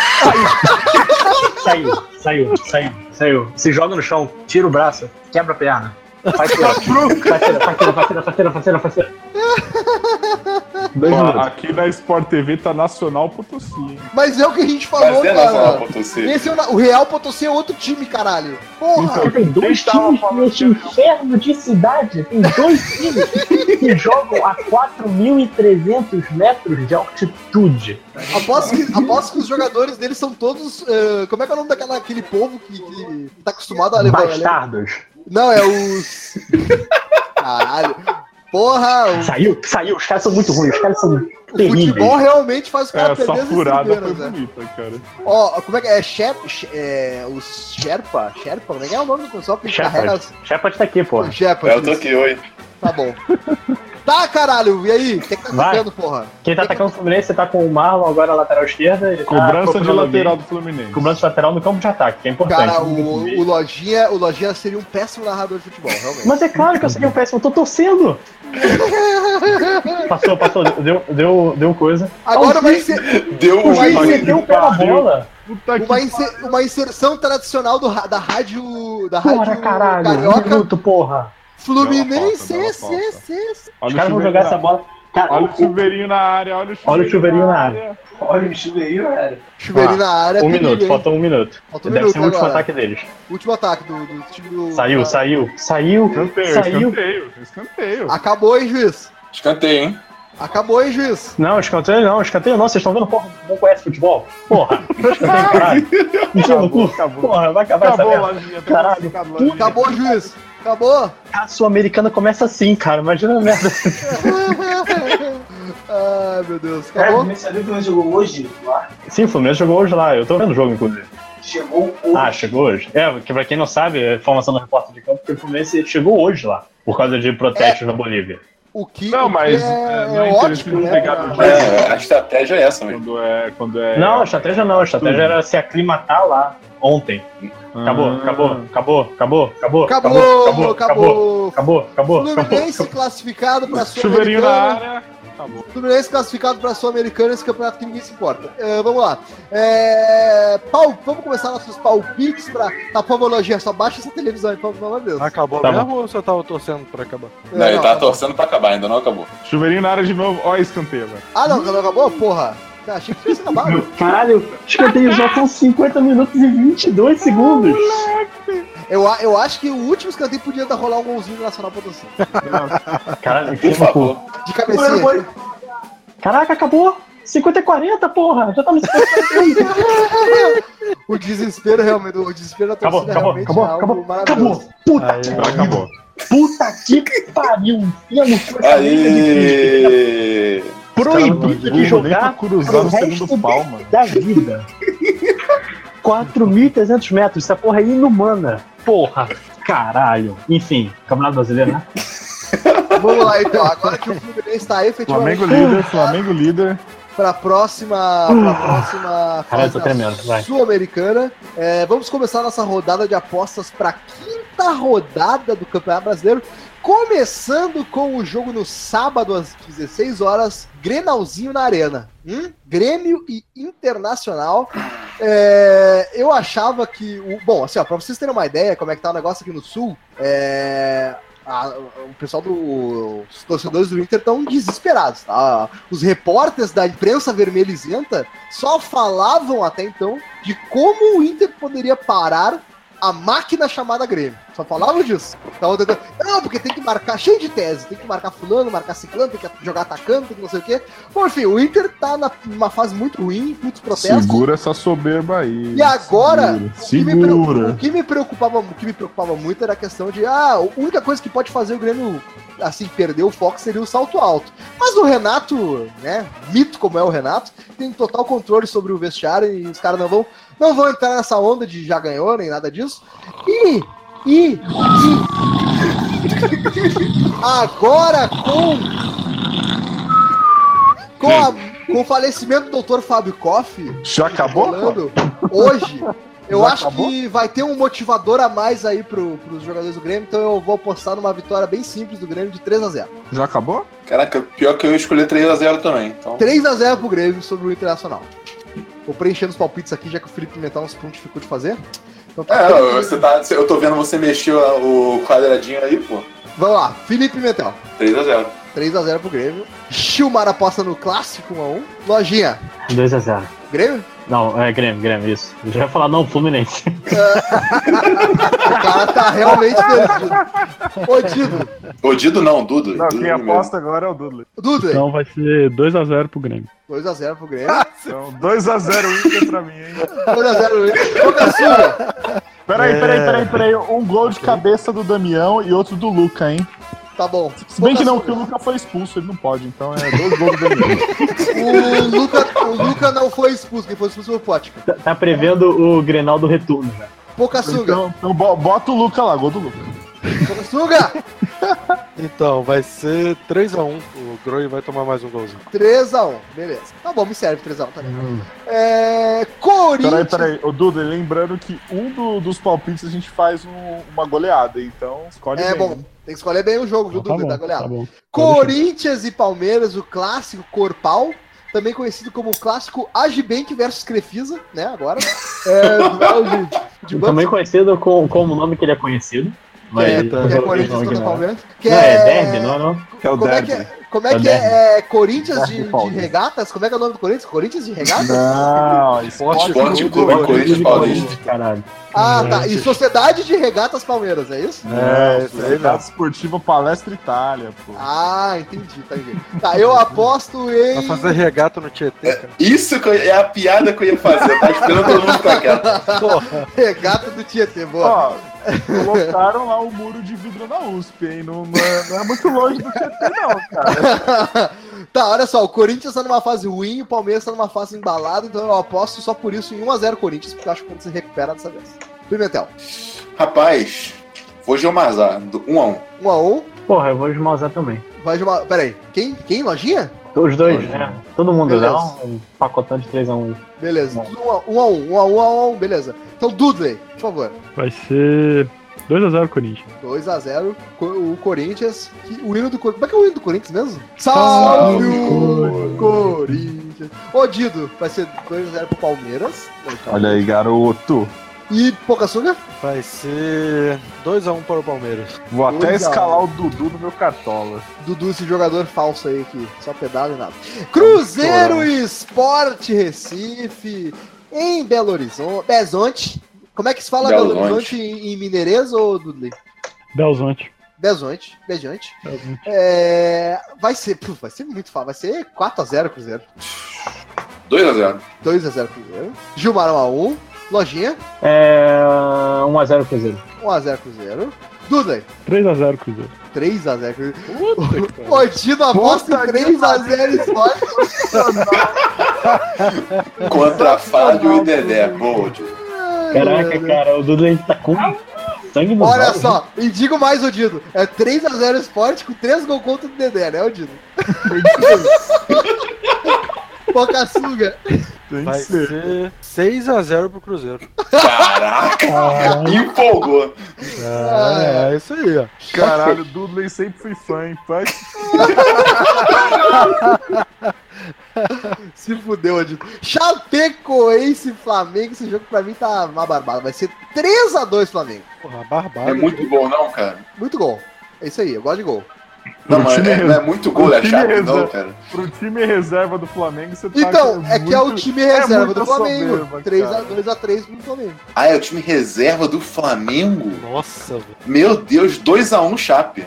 Saiu, saiu, saiu, saiu. Se joga no chão, tira o braço, quebra a perna. Faz tira, faz tira, faz tira, faz tira, faz tira, faz tira, faz tira. Dois Ó, minutos. aqui na Sport T V tá Nacional Potosí, hein? Mas é o que a gente falou, Mas é Nacional cara. Potosí. Esse é o, na- o Real Potosí é outro time, caralho. Porra! Cara, tem dois times nesse inferno de cidade. Tem dois times que jogam a quatro mil e trezentos metros de altitude. Aposto que, aposto que os jogadores deles são todos. eh, como é que é o nome daquela aquele povo que, que tá acostumado a levar. Bastardos. Não, é os. Caralho. Porra, o, Saiu, saiu. Os caras são muito ruins. Os caras são o terríveis. futebol realmente faz o cara É, essa perder as furada foi estribeiras, né? bonita, cara. Ó, como é que é? Shep, é os Sherpa? Sherpa? Como é que é o nome do pessoal que carrega Shepard. as. Shepard tá aqui, porra. Sherpa. É, eu tô aqui, oi. Tá bom. Tá, caralho, e aí? Quem tá Vai. atacando, porra? Quem tá atacando o Fluminense, você tá com o Marlon agora na lateral esquerda. Ele tá Cobrança de procurando lateral alguém. do Fluminense. Cobrança de lateral no campo de ataque, que é importante. Cara, o, o, Lojinha, o Lojinha seria um péssimo narrador de futebol, realmente. Mas é claro que eu seria um péssimo, eu tô torcendo. Passou, passou, deu, deu, deu coisa. Agora Ah, vai o ser Deu O um juiz Vai meteu o pé na bola. Puta que uma, inser- uma inserção tradicional do, ra- da rádio. Da Porra, rádio caralho. Um carioca. minuto, porra. Fluminense, Bela falta, bela esse, falta. esse, esse. Olha Os o caras vão chuveiro jogar da- essa bola. Cara, Olha o chuveirinho na área, olha o chuveirinho, Olha o chuveirinho na na área. Olha o chuveirinho, cara. Chuveirinho na área. Um perigo, minuto, hein? falta um minuto. Falta um Deve minuto ser o último agora. ataque deles. Último ataque do, do time do. Saiu, da- saiu, saiu, Escanteio, saiu. escanteio, escanteio. Acabou, hein, juiz? Escanteio, hein? Acabou, hein, juiz? Não, escanteio não, escanteio não, vocês estão vendo, porra, não conhece futebol? Porra, escanteio, caralho. Enfia no cu. acabou. Porra, vai acabar essa Acabou, merda. Lojinha. tem Caralho, classificado, Lojinha. Acabou, juiz. Acabou. A Sul-Americana começa assim, cara, imagina a merda. Ai, meu Deus. Cara, Acabou? você sabia que nós jogou hoje lá? Sim, o Fluminense jogou hoje lá, eu tô vendo o jogo, inclusive. Chegou hoje. Ah, chegou hoje? É, que pra quem não sabe, é informação do repórter de campo, que o Fluminense chegou hoje lá, por causa de protestos na Bolívia. O que, Não, o que mas, é, é, não é é ótimo, interessante né? pegar pra- no jogo. É, a estratégia é essa mesmo. Quando é. Quando é Não, a estratégia não, a estratégia era se aclimatar lá ontem. Acabou, Ah. acabou, acabou, acabou, acabou, Acabou, acabou, acabou, acabou. acabou, acabou, Fluminense acabou. classificado para a Chuveirinho na Sul-Americana. área. Acabou. Fluminense classificado para a Sul-Americana, esse campeonato que ninguém se importa. É, vamos lá. É, pau, vamos começar nossos palpites para. Tá, por favor, Lojinha, só baixa essa televisão, então, pelo amor de Deus. Acabou Tá mesmo ou você tava torcendo pra acabar? É, Não, ele não, tá tá torcendo pra acabar, ainda não acabou. Chuveirinho na área de novo. Olha escanteio, velho. Ah, não, não acabou? Porra. Ah, achei que tinha acabado. Caralho, escanteio já com cinquenta minutos e vinte e dois segundos. Eu, a- eu acho que o último escanteio podia dar rolar um golzinho do Nacional pra você. Caralho, Por que favor. De cabecinha. Caraca, acabou. cinquenta e quarenta, porra. Já tá no cinquenta e quarenta. O desespero realmente, o desespero da Acabou, torcida acabou, realmente acabou, é algo acabou, maravilhoso. acabou. Puta Aí, que Já acabou. puta que pariu. Enfia no cu essa merda de Aí. proibido de jogar cruzar no pro resto segundo pau, mano. da vida. quatro mil e trezentos metros, essa porra é inumana. Porra, caralho. Enfim, Campeonato Brasileiro, né? Vamos lá então, agora que o Fluminense está efetivamente Flamengo líder, Flamengo líder. para a próxima, pra próxima Caralho, tô fase tremendo, vai. sul-americana. É, vamos começar nossa rodada de apostas para a quinta rodada do Campeonato Brasileiro. Começando com o jogo no sábado às dezesseis horas, Grenalzinho na Arena. Hum? Grêmio e Internacional. É, eu achava que. O, bom, assim, ó, pra vocês terem uma ideia como é que tá o negócio aqui no Sul, é, a- o pessoal do. Os torcedores do Inter estão desesperados, tá? Os repórteres da imprensa vermelha isenta só falavam até então de como o Inter poderia parar a máquina chamada Grêmio. Só falavam disso. Tava tentando, não, porque tem que marcar, cheio de tese, tem que marcar fulano, marcar ciclano, tem que jogar atacando, tem que não sei o quê. Bom, enfim, o Inter tá na- numa fase muito ruim, muitos protestos. Segura essa soberba aí. E agora, Segura. O que, me, preo- Segura. o que me preocupava, o que me preocupava muito era a questão de, ah, a única coisa que pode fazer o Grêmio, assim, perder o foco seria o salto alto. Mas o Renato, né, mito como é o Renato, tem total controle sobre o vestiário e os caras não vão, não vão entrar nessa onda de já ganhou, nem nada disso. E, e, e... agora com... Com, a- com o falecimento do doutor Fábio Koff, Já acabou? pô? rolando hoje, eu Já acho acabou? que vai ter um motivador a mais aí pro, pros jogadores do Grêmio, então eu vou apostar numa vitória bem simples do Grêmio de três a zero. Já acabou? Caraca, pior que eu ia escolher três a zero também. Então, três a zero pro Grêmio sobre o Internacional. Vou preenchendo os palpites aqui, já que o Felipe Pimentel não se prontificou de fazer. Então, tá é, três- você tá, eu tô vendo você mexer o quadradinho aí, pô. Vamos lá, Felipe Pimentel. três a zero. três a zero pro Grêmio. Chilmar aposta no clássico um a um. Lojinha, dois a zero. Grêmio? Não, é Grêmio, Grêmio, isso. Eu já ia falar não, Fluminense. O cara tá realmente perdido. Ô, Dido. Ô, Dido não, Dudo. Não, Dudo quem mesmo. aposta agora é o Dudley. Dudu, Então vai ser dois a zero pro Grêmio. dois a zero pro Grêmio. Então, dois a zero Inter pra mim, hein? dois a zero Boca Suga. Peraí, peraí, peraí, peraí. Um gol de cabeça do Damião e outro do Luca, hein? Tá bom. Se bem que não, Boca que o Luca foi expulso, ele não pode, então é dois gols do Damião. O Luca, o Luca não foi expulso, quem foi expulso foi o Pótica. Tá, tá prevendo o Grenal do retorno, já. Boca Suga. Então, então bo- bota o Luca lá, gol do Luca. Boca Suga. Então, vai ser três a um. O Groi vai tomar mais um golzinho. três a um, beleza. Tá bom, me serve três a um também. É, Corinthians. Peraí, peraí. Ô, Duda, lembrando que um do- dos palpites a gente faz um- uma goleada, então escolhe É bem. bom, tem que escolher bem o jogo, viu, Então tá Dudu? bom, Da goleada. tá bom. Corinthians e Palmeiras, o clássico Corpal, também conhecido como o clássico Agibank versus Crefisa, né, agora. É, duelo de, de Também bancos. conhecido com, como o nome que ele é conhecido. Não é, é, não, que é não, Corinthians não, contra não. Palmeiras. Que Não, é derby, não, não. Que é o Como é derby. que é, como é, É o que derby. é, é Corinthians de, Derby de Paulista. regatas? Como é que é o nome do Corinthians? Corinthians de regatas? Não, Esporte Esporte Clube Clube Corinthians Paulista. Caralho. Ah, tá. E Sociedade de Regatas Palmeiras, é isso? É, isso aí Sociedade mesmo. Esportiva Palestra Itália, pô. Ah, entendi, tá entendi. Tá, eu aposto em. Vai fazer regata no Tietê, cara. Isso que eu- é a piada que eu ia fazer. Eu tava esperando todo mundo ficar quieto. Regata do Tietê, boa. Ó, colocaram lá o muro de vidro na U S P, hein? Não, não, é, não é muito longe do Tietê, não, cara. Tá, olha só, o Corinthians tá numa fase ruim, o Palmeiras tá numa fase embalada, então eu aposto só por isso em um a zero Corinthians, porque eu acho que o Corinthians se recupera dessa vez. Pimentel, Rapaz, vou geomazar. do- Um a um. um a um, Porra, eu vou esmozar também. vai de uma. Pera aí, quem? Quem? Lojinha? Os dois, né? Todo mundo Beleza. dá um pacotão de três a um. Beleza, tudo um a um, um a um, um a um, um a um, beleza. Então, Dudley, por favor. Vai ser dois a zero Corinthians. dois a zero, co- o Corinthians. que- O hino do Corinthians. Como é que é o hino do Corinthians mesmo? Salve o Corinthians! Ô, Dido, vai ser dois a zero pro Palmeiras. Olha aí, garoto. E Pocassuga? Vai ser dois a um para o Palmeiras. Vou até Dois a um. escalar o Dudu no meu cartola. Dudu, esse jogador falso aí que só pedala e nada. Cruzeiro Esporte Recife, em Belo Horizonte. Bezonte. Como é que se fala Belo Belzonte. Horizonte em, em mineirês, ou Dudley? Belzonte. Bezonte, Bezonte. Belzonte. É, vai ser, puf, vai ser muito fácil. Vai ser quatro a zero Cruzeiro. dois a zero. dois a zero Cruzeiro. Gilmar um a um. Lojinha, É. um a zero Cruzeiro. um a zero Cruzeiro. Dudley, três a zero Cruzeiro. três a zero Cruzeiro. O Dido aposta em Puta três a zero Esporte. Contra Fábio e Dedé. Boa, tio. Caraca, cara, o Dudu ele tá com sangue no Olha olhos, só, e digo mais, o Dido. É três a zero Esporte com três gols contra o Dedé, né, o Dido? Pocassuga. Tem Vai que ser. ser seis a zero pro Cruzeiro. Caraca! Empolgou. É, é isso aí, ó. Caralho, Dudley sempre fui fã, hein? Pai. Se fudeu, Dido. Chapecoense Flamengo, esse jogo pra mim tá uma barbada. Vai ser três a dois Flamengo. Porra, barbado. É muito bom, não, cara? Muito gol. É isso aí, eu gosto de gol. Não, Pro mas time é, res- não é muito gol, pro é time chato, não, reserva. cara. Pro time reserva do Flamengo, você tá Então, é que é o muito- time é reserva muita do Flamengo. soberba, três a cara. dois a três pro Flamengo. Ah, é o time reserva do Flamengo? Nossa, velho. Meu Deus, dois a um Chape.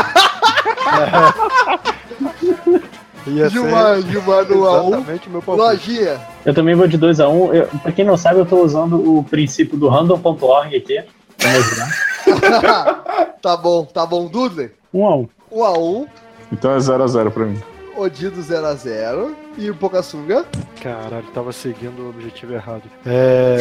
Ia ser Gilmar, Gilmar no a um. exatamente o meu palpite. Lojinha. Eu também vou de dois a um. Um. Pra quem não sabe, eu tô usando o princípio do random ponto org aqui. Pra me ajudar. Tá bom, tá bom. Dudley, um a um. um a um. Então é zero a zero pra mim. Odido zero a zero. E o Pocassuga. Caralho, tava seguindo o objetivo errado. É.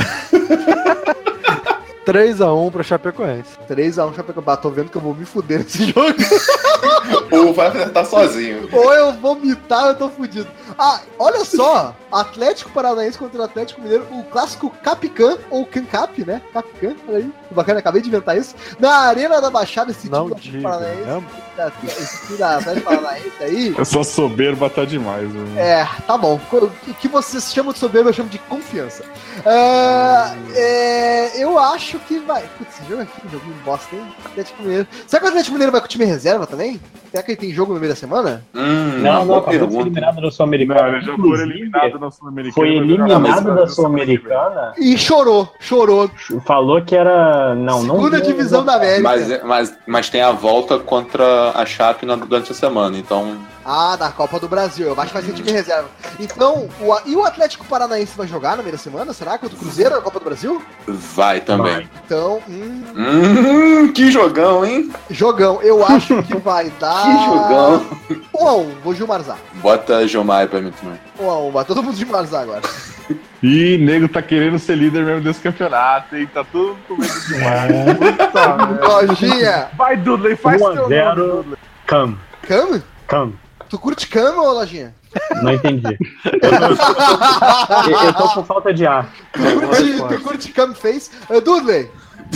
três a um pra Chapecoense. três a um Chapecoense. Ah, tô vendo que eu vou me fuder nesse jogo. Ou vai acertar sozinho. Ou eu vomitar, eu tô fudido. Ah, olha só. Atlético Paranaense contra o Atlético Mineiro. O clássico Capicã, ou Cancap, né? Capicã, olha aí. Bacana, acabei de inventar isso. Na Arena da Baixada, esse Não time do Atlético diga, Paranaense. né? Esse time da Atlético Paranaense aí. Essa soberba tá demais, meu irmão. É, tá bom. O que vocês chamam de soberba, eu chamo de confiança. Ah, é, eu acho que vai. Putz, esse jogo aqui, joguinho bosta, hein? Atlético Mineiro. Será que o Atlético Mineiro vai com o time reserva também? Será que ele tem jogo no meio da semana? Hum, Não, não, boa acabou de ser pergunta. eliminado da Não, Sul-Americana. ele já foi Inclusive, eliminado na Sul-Americana. Foi mas ele eliminado vai da jogar Sul-Americana. E chorou, chorou. Falou que era. Não, não. Segunda deu- divisão da América. Mas, mas, mas tem a volta contra a Chape na- durante a semana, então. Ah, da Copa do Brasil. Eu acho que vai ser time reserva. Então, o, e o Atlético Paranaense vai jogar na meia da semana? Será? Contra o Cruzeiro na Copa do Brasil? Vai também. Então, hum, Hum, que jogão, hein? jogão. Eu acho que vai dar. Que jogão. um a um, vou Gilmarzar. Bota Gilmar aí pra mim também. um a um, vai todo mundo Gilmarzar agora. Ih, nego tá querendo ser líder mesmo desse campeonato, hein? Tá todo mundo com medo demais. Puta merda. Lojinha. Vai, Dudley, faz um a teu nome, zero. Dudley. Cam. Cam? Cam. Tu curte cama, ô Lojinha? Não entendi. Eu tô, eu tô com falta de ar. Tu curte, tu curte cam face? Uh, Dudley?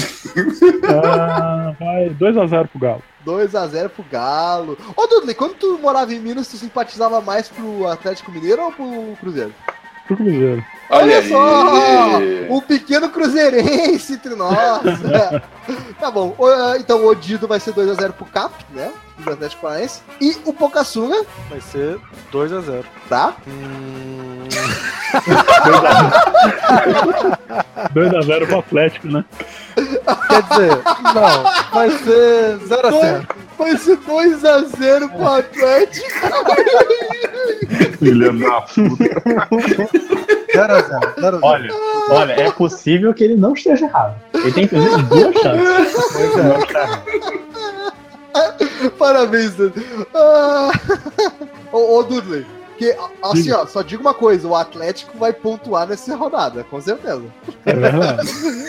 Ah, vai dois a zero pro Galo. dois a zero pro Galo. Ô Dudley, quando tu morava em Minas, tu simpatizava mais pro Atlético Mineiro ou pro Cruzeiro? pro Cruzeiro. Olha, Olha só! aí. Um pequeno cruzeirense entre nós. Tá bom. o- Então o Odido vai ser dois a zero pro Cap, né? Do Atlético Paranaense. E o Pocassunga, Vai ser dois a zero. tá? Hum, dois a zero pro Atlético, né? quer dizer, não, vai ser zero a zero. Vai ser dois a zero pro Atlético. Filha da puta. zero a zero. zero a zero. Olha, olha, é possível que ele não esteja errado. Ele tem inclusive duas chances. Pois é. Não está errado. Parabéns, Dudley. Ah. Ô, ô, Dudley, que, assim, ó, só digo uma coisa: o Atlético vai pontuar nessa rodada, com certeza. É verdade.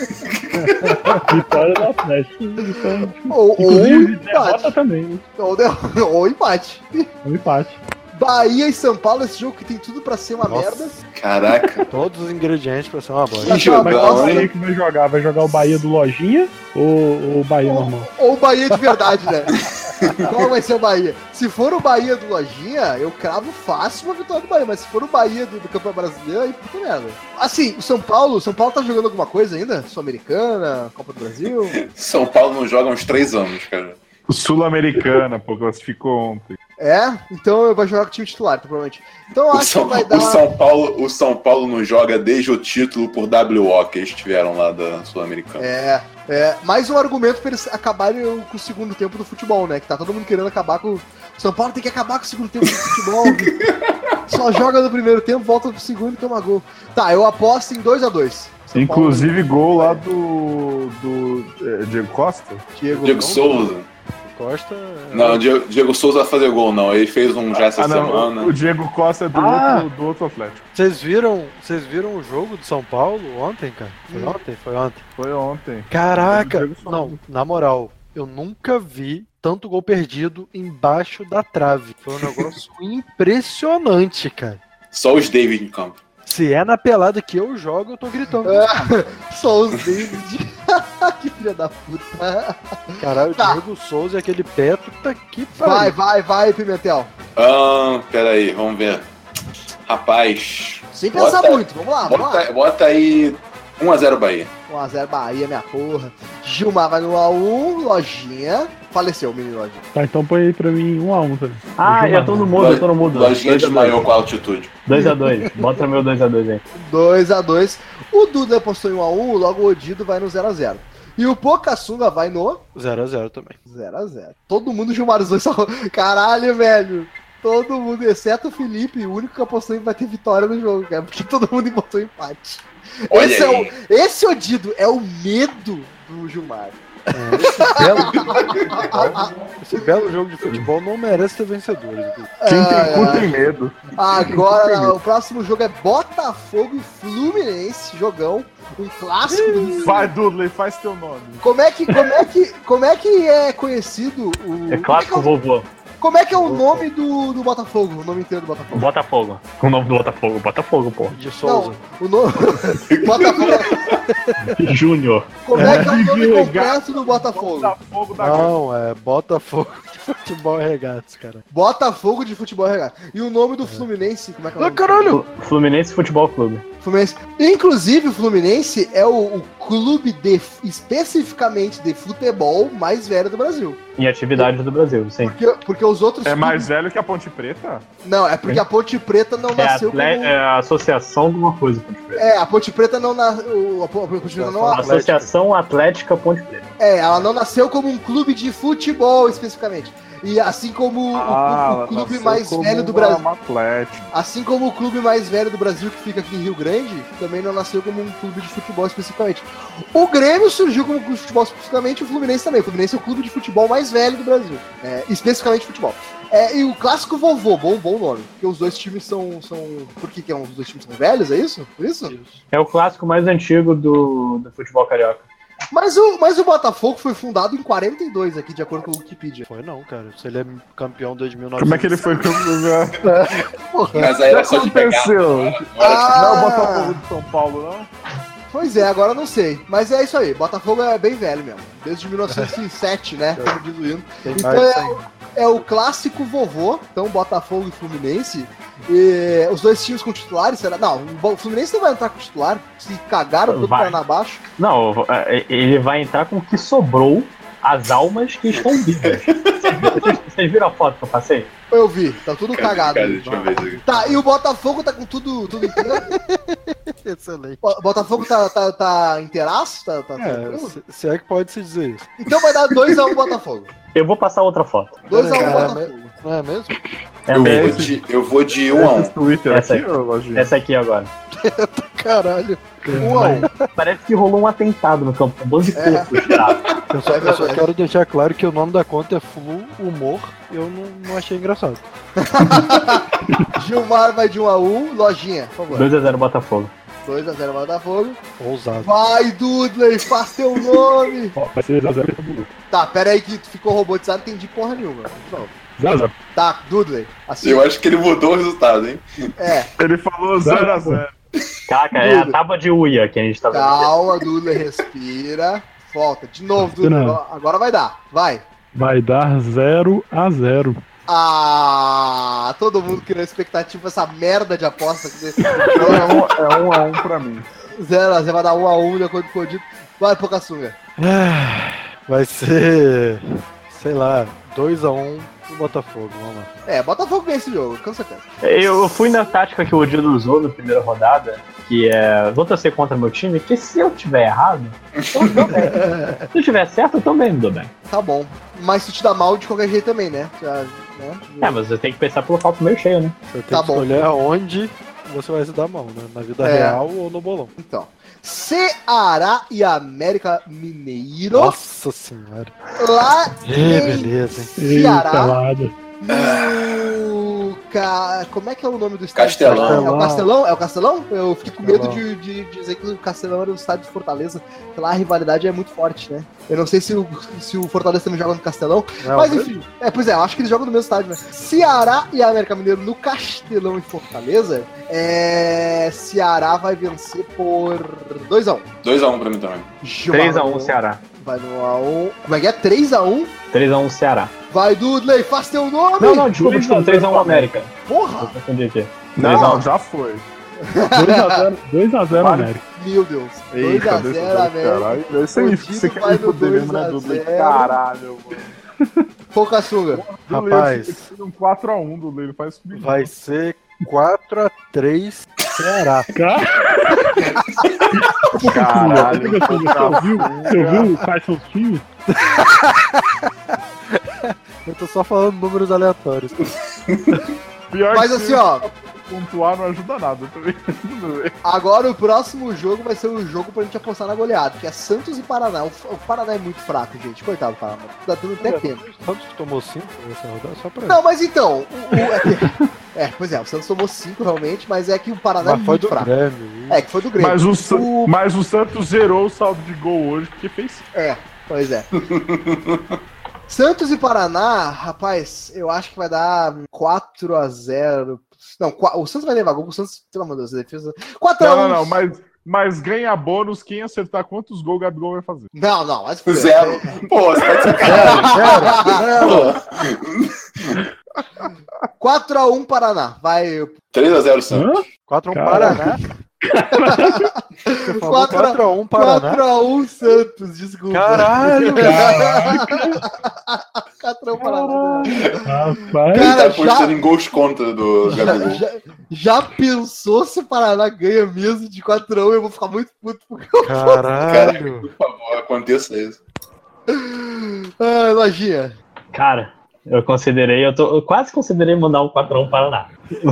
Vitória do Atlético. Então, Ou, ou inclusive, derrota empate. também, né? Ou, de- ou empate. Um empate. Bahia e São Paulo, esse jogo que tem tudo pra ser uma Nossa. merda. Caraca. Todos os ingredientes pra ser uma bosta. Que Tá, Mas jogão, qual Bahia- Bahia hein? que vai jogar? Vai jogar o Bahia do Lojinha ou ou o Bahia normal? Ou o Bahia de verdade, né? Qual vai ser o Bahia? Se for o Bahia do Lojinha, eu cravo fácil uma vitória do Bahia, mas se for o Bahia do, do Campeonato Brasileiro, aí puta merda. Assim, o São Paulo, o São Paulo tá jogando alguma coisa ainda? Sul-Americana, Copa do Brasil? São Paulo não joga há uns três anos, cara. Sul-Americana, pô, classificou ontem. É? Então vai jogar com o time titular, então, provavelmente. Então eu O acho São, que vai o, dar. São Paulo, o São Paulo não joga desde o título por W O que eles tiveram lá da Sul-Americana. É, é, mais um argumento pra eles acabarem com o segundo tempo do futebol, né? Que tá todo mundo querendo acabar com. São Paulo tem que acabar com o segundo tempo do futebol. Só joga no primeiro tempo, volta pro segundo e toma gol. Tá, eu aposto em dois a dois. Inclusive gol lá do. do é, Diego Costa? Diego, Diego Souza. Costa. Não, Diego, Diego Souza vai fazer gol, não. Ele fez um já essa Ah, não. semana. O Diego Costa é do, Ah. outro, do outro Atlético. Vocês viram, vocês viram o jogo do São Paulo ontem, cara? Foi Hum. ontem? Foi ontem. Foi ontem. Caraca! Diego Souza. Não, na moral, eu nunca vi tanto gol perdido embaixo da trave. Foi um negócio impressionante, cara. Só os David em campo. Se é na pelada que eu jogo, eu tô gritando. Só os David. Que filha da puta. Caralho, o Tá. Diego Souza e aquele pé, puta que Vai, pariu. vai, vai, Pimentel. Ah, peraí, vamos ver. Rapaz. Sem pensar Bota- muito, vamos lá, vamos lá. Bota, bota aí um a zero Bahia. um a zero Bahia, minha porra. Gilmar vai no um a um, Lojinha. Faleceu o menino Lojinha. Tá, então põe aí pra mim um a um também. Ah, eu tô no mudo, eu tô no mudo. Lojinha desmaiou com a altitude. dois a dois. Bota meu dois a dois aí. dois a dois. O Duda postou em um a um, logo o Odido vai no zero a zero. E o Pocassunga vai no zero a zero também. zero a zero. Todo mundo Gilmar os dois só. Caralho, velho. Todo mundo, exceto o Felipe, o único que apostou em vai ter vitória no jogo, cara. Porque todo mundo botou empate. Olha Esse, é aí. o, esse Odido é o medo do Gilmar. Esse belo, esse belo jogo de futebol não merece ter vencedores. Quem Ah, tem cu é. tem medo. Agora, o próximo jogo é Botafogo e Fluminense, jogão. Um clássico do... Vai, Dudley, faz teu nome. Como é que, como é que, como é que é conhecido o... É clássico como é que é, vovô. o- como é que é o nome do, do Botafogo? O nome inteiro do Botafogo? Botafogo. O nome do Botafogo. Botafogo, pô. De Souza. Não, o nome... Botafogo... Júnior. Como é que é o nome É. completo do Botafogo? Botafogo da Não, é Botafogo de futebol e regatas, cara. Botafogo de futebol regata. E o nome do Fluminense, como é que é o Ah, nome? caralho! Fluminense Futebol Clube. Fluminense. Inclusive, o Fluminense é o, o clube de, especificamente de futebol mais velho do Brasil. Em atividade do Brasil, sim. Porque, porque os outros É clubes- mais velho que a Ponte Preta? Não, é porque a Ponte Preta não É, nasceu atle- como... é a associação de uma coisa, Ponte Preta. É, a Ponte Preta não nasceu... A Ponte Preta não... Associação Atlética Ponte Preta. É, ela não nasceu como um clube de futebol, especificamente. E assim como o- Ah, o, o clube nasceu mais como velho do uma- Brasil... uma Atlético. Assim como o clube mais velho do Brasil, que fica aqui em Rio Grande, também não nasceu como um clube de futebol especificamente. O Grêmio surgiu como um clube de futebol especificamente, o Fluminense também. O Fluminense é o clube de futebol mais velho do Brasil, é, especificamente futebol. É, e o clássico vovô, bom, bom nome, porque os dois times são... são... Por que, que é, os dois times são velhos, é isso? Por isso? É o clássico mais antigo do, do futebol carioca. Mas o, mas o Botafogo foi fundado em quarenta e dois aqui, de acordo com o Wikipedia. Foi não, cara. Se ele é campeão desde mil e novecentos. Como é que ele foi campeão? Mas aí era só de pegar. aconteceu? Ah! Não é o Botafogo de São Paulo, não? Pois é, agora eu não sei. Mas é isso aí, Botafogo é bem velho mesmo. Desde mil novecentos e sete, né? Como diz o hino. Tem Então mais é, ainda. é o clássico vovô, então Botafogo e Fluminense. E os dois times com titulares, será? Não, o Fluminense não vai entrar com titular. Se cagaram tudo Vai. pra abaixo. Não, é, ele vai entrar com o que sobrou, as almas que estão vivas. Vocês viram- Vocês vocês viram a foto que eu passei? Eu vi, tá tudo Cadê, cagado. cadê? Deixa eu ver isso aqui. Tá, e o Botafogo tá com tudo, tudo inteiro. Excelente. O Botafogo tá, tá, tá inteiraço? Tá, tá É, tranquilo? se, se é que pode se dizer isso. Então vai dar dois a um Botafogo. Eu vou passar outra foto. dois a um Cara, Botafogo. Não é mesmo? É Eu mesmo. vou de, eu vou de um a um. Esse Twitter Essa aqui, aí. ô, Lojinha? Essa aqui agora. Caralho. um a um. Parece que rolou um atentado no campo. Um bando de corpo tirado. Eu só, É eu só verdade. quero deixar claro que o nome da conta é Flu Humor. Eu não, não achei engraçado. Gilmar vai de um a um. Lojinha, por favor. dois a zero Botafogo. dois a zero Botafogo. Ousado. Vai, Dudley, faz teu nome. Ó, vai ser zero a zero. Tá, pera aí que tu ficou robotizado, não entendi porra nenhuma. Não. zero a zero. Tá, Dudley. Assim, Eu acho que ele mudou o resultado, hein? é. Ele falou zero a zero. Caraca, é a tábua de uia que a gente tá vendo. Calma, Dudley, respira. Volta. De novo, Dudley. Não. Agora vai dar. Vai. Vai dar zero a zero. Ah, todo mundo criou expectativa essa merda de aposta aqui desse É um, é um a um pra mim. zero a zero, vai dar um a um de acordo com o dito. Vai, Pocassunga. Ah, Vai ser. Sei lá, dois a um pro Botafogo. Vamos lá. É, Botafogo ganha esse jogo, com certeza. Eu fui na tática que o Odilo usou na primeira rodada, que é vou torcer contra meu time, que se eu tiver errado, eu tô bem. Se eu tiver certo, eu também me dou bem. Tá bom. Mas se te dá mal de qualquer jeito também, né? Já, né? É, mas você tem que pensar pelo copo meio cheio, né? Você tem Tá que bom. escolher aonde você vai se dar mal, né? Na vida É. real ou no bolão. Então. Ceará e América Mineiro. Nossa senhora. Lá Ih, em beleza, hein? Eita, Ceará. lada. No... Ca... Como é que é o nome do estádio? Castelão. É o Castelão? É o Castelão? Eu fiquei com medo Castelão. de, de dizer que o Castelão era o estádio de Fortaleza. Porque lá a rivalidade é muito forte, né? Eu não sei se o, se o Fortaleza também joga no Castelão. Não, Mas enfim, é, pois é, eu acho que eles jogam no mesmo estádio, né? Ceará e América Mineiro no Castelão em Fortaleza. É... Ceará vai vencer por dois a um. dois a um pra mim também. três a um Ceará. Vai no um a um. Como é que é? três a um? três a um Ceará. Vai, Dudley, faz teu nome! Não, não, desculpa, desculpa. três a um América. Porra! Eu confundi aqui. Não, já foi. dois a zero Vale. América. Meu Deus. dois Eita, a zero América. caralho. Deve ser isso que O você Dino quer vai me no fuder mesmo, dois né, a Dudley? zero. Caralho, mano. Pocassunga. Dudley, Rapaz. eu fiquei um quatro a um, Dudley. Ele faz comigo. Vai ser quatro a três Ceará. Cara, Caralho. você viu? Você viu quais são os times? Eu tô só falando números aleatórios. Pior Mas que assim, ó, pontuar não ajuda nada também. Tudo bem. agora o próximo jogo vai ser o jogo pra gente apostar na goleada, que é Santos e Paraná. O, o Paraná é muito fraco, gente. Coitado do Paraná. Tá dando até pena. O Santos tomou cinco nessa rodada só pra Não, mas então, o, o- é, que- é, pois é, o Santos tomou cinco realmente, mas é que o Paraná Mas é foi muito do fraco. Grêmio. É, que foi do Grêmio. Mas o, Sa- O- mas o Santos zerou o saldo de gol hoje porque fez. É, pois é. Santos e Paraná, rapaz, eu acho que vai dar quatro a zero. Não, qua- o Santos vai levar gol, o Santos, pelo amor de Deus, a defesa. quatro a um. Não, não, não, mas, mas ganha bônus quem acertar quantos gols o Gabigol vai fazer. Não, não, mas Zero. Pô, você tá de sacanagem. quatro a um Paraná. Vai. três a zero Santos. quatro a um Caralho. Paraná. Você falou quatro a- quatro a um Paraná. quatro a um Santos, desculpa. Caralho, quatro a um Paraná. Rapaz, Ele Cara, tá já- apostando em gols contra do Já, Gabigol. já, já pensou se o Paraná ganha mesmo de quatro a um? Eu vou ficar muito puto porque eu. caralho. Por favor, aconteça isso. Ah, lojinha. Cara, eu considerei, eu, tô, eu quase considerei mandar um quatro a um Paraná.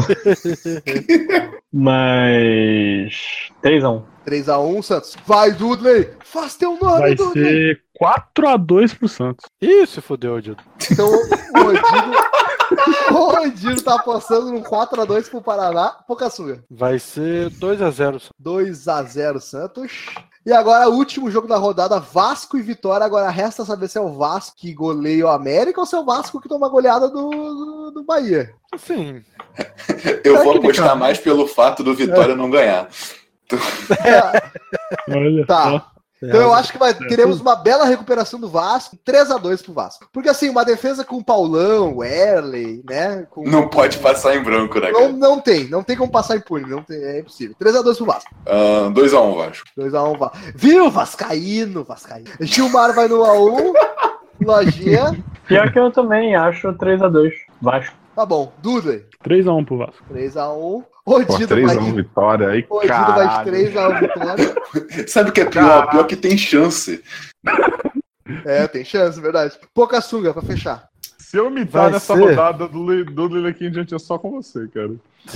Mas. três a um. três a um, Santos. Vai, Dudley! Faz teu nome, vai Dudley! ser quatro a dois pro Santos. Ih, se fudeu, Dildo. Então, o Rodrigo, o Rodrigo tá apostando num quatro a dois pro Paraná. Pocassunga. Vai ser dois a zero. dois a zero, Santos. E agora, o último jogo da rodada, Vasco e Vitória. Agora resta saber se é o Vasco que goleia o América ou se é o Vasco que toma a goleada do, do, do Bahia. Assim, Eu vou apostar mais pelo fato do Vitória não ganhar. Olha Tá. só. Então eu acho que vai, teremos uma bela recuperação do Vasco, três a dois pro Vasco. Porque assim, uma defesa com o Paulão, o Erley, né? Com... Não pode passar em branco, né, Não, cara? não tem, não tem como passar impune, não tem, é impossível. três a dois pro Vasco. Uh, dois a um, Vasco. dois a um, Vasco. Viu, Vascaíno, Vascaíno. Gilmar vai no um a um, Lojinha. Pior que eu também acho três a dois. Vasco. Tá bom, Dudley. três a um pro Vasco. três a um. Pô, Odido três a um vai de... vitória aí, Odido caralho. vai de três a um vitória. Sabe o que é pior? Pior que tem chance. É, tem chance, verdade. Pouca sunga pra fechar. Se eu imitar Vai nessa ser. rodada do, do Lille aqui em diante é só com você, cara.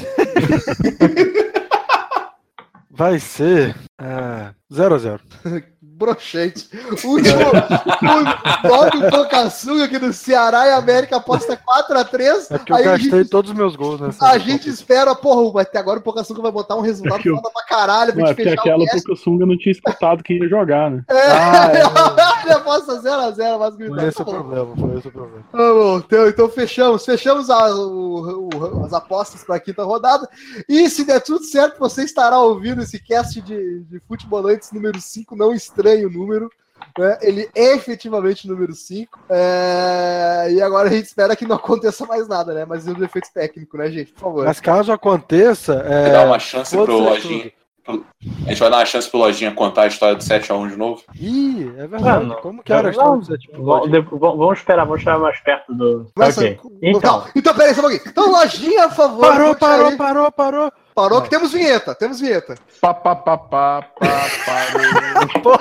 Vai ser é, zero a zero. Broxante. O último. O Bob Bocaçuga aqui do Ceará e América aposta quatro a três. É porque eu Aí a gastei gente, todos os meus gols nessa. a gente espera, porra, mas até agora o Bocaçuga vai botar um resultado É que eu- foda pra caralho pra Não, é gente porque fechar aquela o cast. Pocassunga não tinha escutado quem ia jogar, né? É, Ah, ele aposta zero a zero, mas Foi esse o problema, foi esse o problema. Tá bom, então, então fechamos, fechamos a- o- o- as apostas para a quinta rodada. E se der tudo certo, você estará ouvindo esse cast de, de Futebolantes número cinco, não estranho o número. Né? Ele é efetivamente número cinco. É, e agora a gente espera que não aconteça mais nada, né? Mas o efeito técnico, né, gente? Por favor. Mas caso aconteça, Vai é, dar uma chance foda-se pro tudo. Lojinha. A gente vai dar uma chance pro Lojinha contar a história do sete a um de novo. Ih, é verdade. Não, Como que era a história do sétimo Vamos, gol? de- vamos vamos esperar, vamos chegar mais perto do. Começa- Ok. Então, Não, então, peraí, só um pouquinho. Então, Lojinha, por favor. Parou, conte parou, aí. parou, parou. Parou que temos vinheta, temos vinheta. Pá, pá, pá, pá, pá, parou.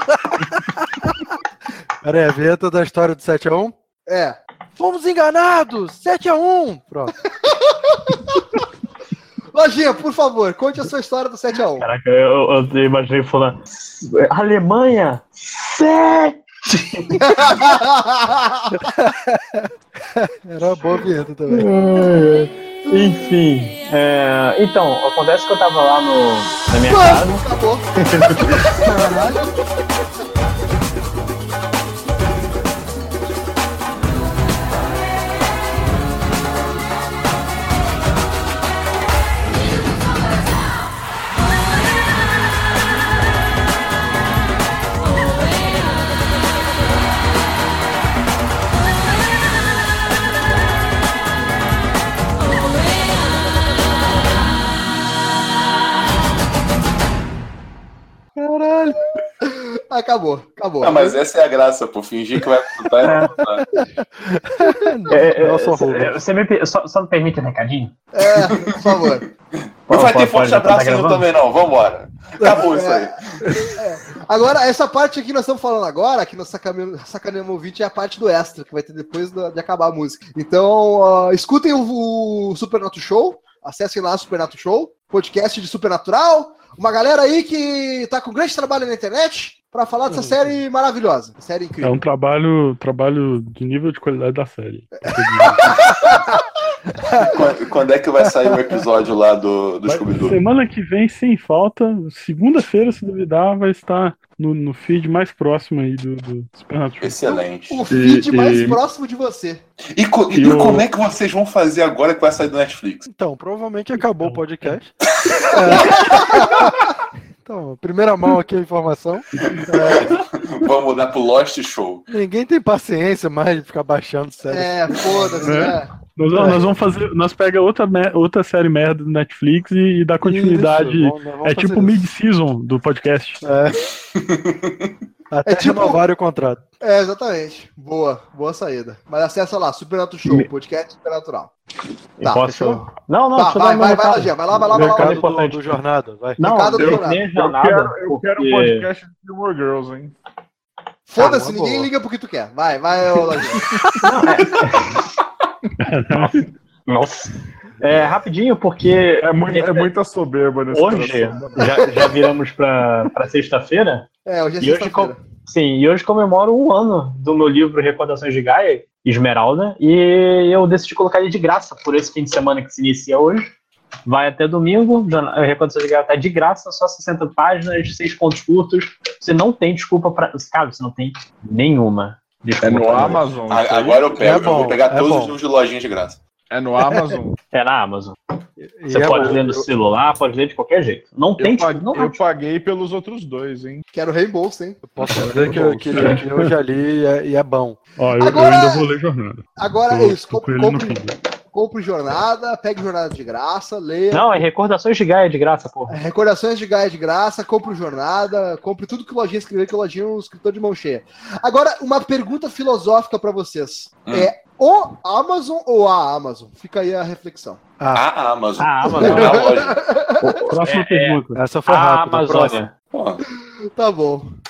Pera aí, a vinheta da história do sete a um? É. Fomos enganados! sete a um! Pronto. Lojinha, por favor, conte a sua história do sete a um. caraca, eu, eu imaginei falando. Alemanha! Sete! Era uma boa vinheta também. Enfim, é, então, acontece que eu tava lá no, na minha Mano, casa. acabou. Caralho. Acabou, acabou. Ah, mas essa é a graça, pô. Fingir que vai contar e contar. É, é, Nossa, Rubens. é, você me, per- só, só me permite um recadinho? É, por favor. Não vai ter Pode- forte pode- abraço tá ainda gravando? também, não. Vambora. Acabou isso aí. Agora, essa parte aqui que nós estamos falando agora, que nós sacaneamos sacaneamos o ouvinte, é a parte do extra, que vai ter depois do- de acabar a música. Então, ó, escutem o, o Supernato Show, acessem lá o Supernato Show, podcast de Supernatural, uma galera aí que tá com grande trabalho na internet para falar dessa série maravilhosa, série É incrível. um trabalho, trabalho de nível de qualidade da série. Quando, quando é que vai sair o episódio lá do, do Vai- Scooby-Doo? Semana que vem, sem falta, segunda-feira, se duvidar, vai estar no, no feed mais próximo aí do, do Supernatural. Excelente. O feed E- mais e- próximo de você. E, co- e E o- como é que vocês vão fazer agora que vai sair do Netflix? Então, provavelmente acabou o podcast. É. Então, primeira mão aqui a informação. É, Vamos mudar pro Lost Show. ninguém tem paciência mais de ficar baixando série. É, foda-se, É. né? Nós, nós vamos fazer, nós pega outra, me- outra série merda do Netflix e, e dá continuidade. Isso, vamos- vamos é fazer tipo isso. mid-season do podcast. É. Até É tipo- renovar o contrato. É, exatamente. Boa, boa saída. Mas acessa lá, Supernatural Show, podcast Supernatural. Eu Tá, posso. fechou? Não, não, Tá, deixa eu vai, dar vai, meu vai, recado. Lojinha, vai lá, vai lá, vai lá. Recado vai lá. do, importante. do Jornada, vai. Não, Recado do eu jornal. nem Eu jornada. quero, eu quero um porque- podcast de Gilmore Girls, hein? Foda-se, Tá, uma ninguém boa. liga pro que tu quer. Vai, vai, ô, Lojinha. Nossa. É, rapidinho, porque É, muito, é muita soberba nesse hoje coração. já, já viramos pra, pra sexta-feira. É, hoje é E hoje, sexta-feira. com- sim, e hoje comemoro um ano do meu livro Recordações de Gaia, Esmeralda, e eu decidi colocar ele de graça por esse fim de semana que se inicia hoje. Vai até domingo, a Recordações de Gaia tá de graça, só sessenta páginas, seis pontos curtos. Você não tem desculpa pra. Cara, você não tem nenhuma É desculpa. no pra ler. Amazon. A- isso aí? Agora eu pego, É eu vou bom, pegar é todos bom. os livros de lojinha de graça. É no Amazon. É na Amazon. Você E pode é- ler no celular, pode ler de qualquer jeito. Não Eu, tem, paguei, não eu paguei pelos outros dois, hein? Quero reembolso, hein? Posso dizer que, eu- que, que eu já li e é, e é bom. Ó, eu, eu Agora- ainda vou ler jornada. Agora Tô- é isso. tô com Compre, ele no compre, fim. compre jornada, pegue jornada de graça, leia. Não, é recordações de Gaia de graça, porra. Recordações de Gaia de graça, compre jornada, compre tudo que o Lojinha escreveu, que o Lojinha é um escritor de mão cheia. Agora, uma pergunta filosófica pra vocês. Hum. É o Amazon ou a Amazon? Fica aí a reflexão. A Amazon. A Não Amazon. é a loja. Próxima É, pergunta. Essa foi A rápida. próxima. Amazônia. Pô, Tá bom.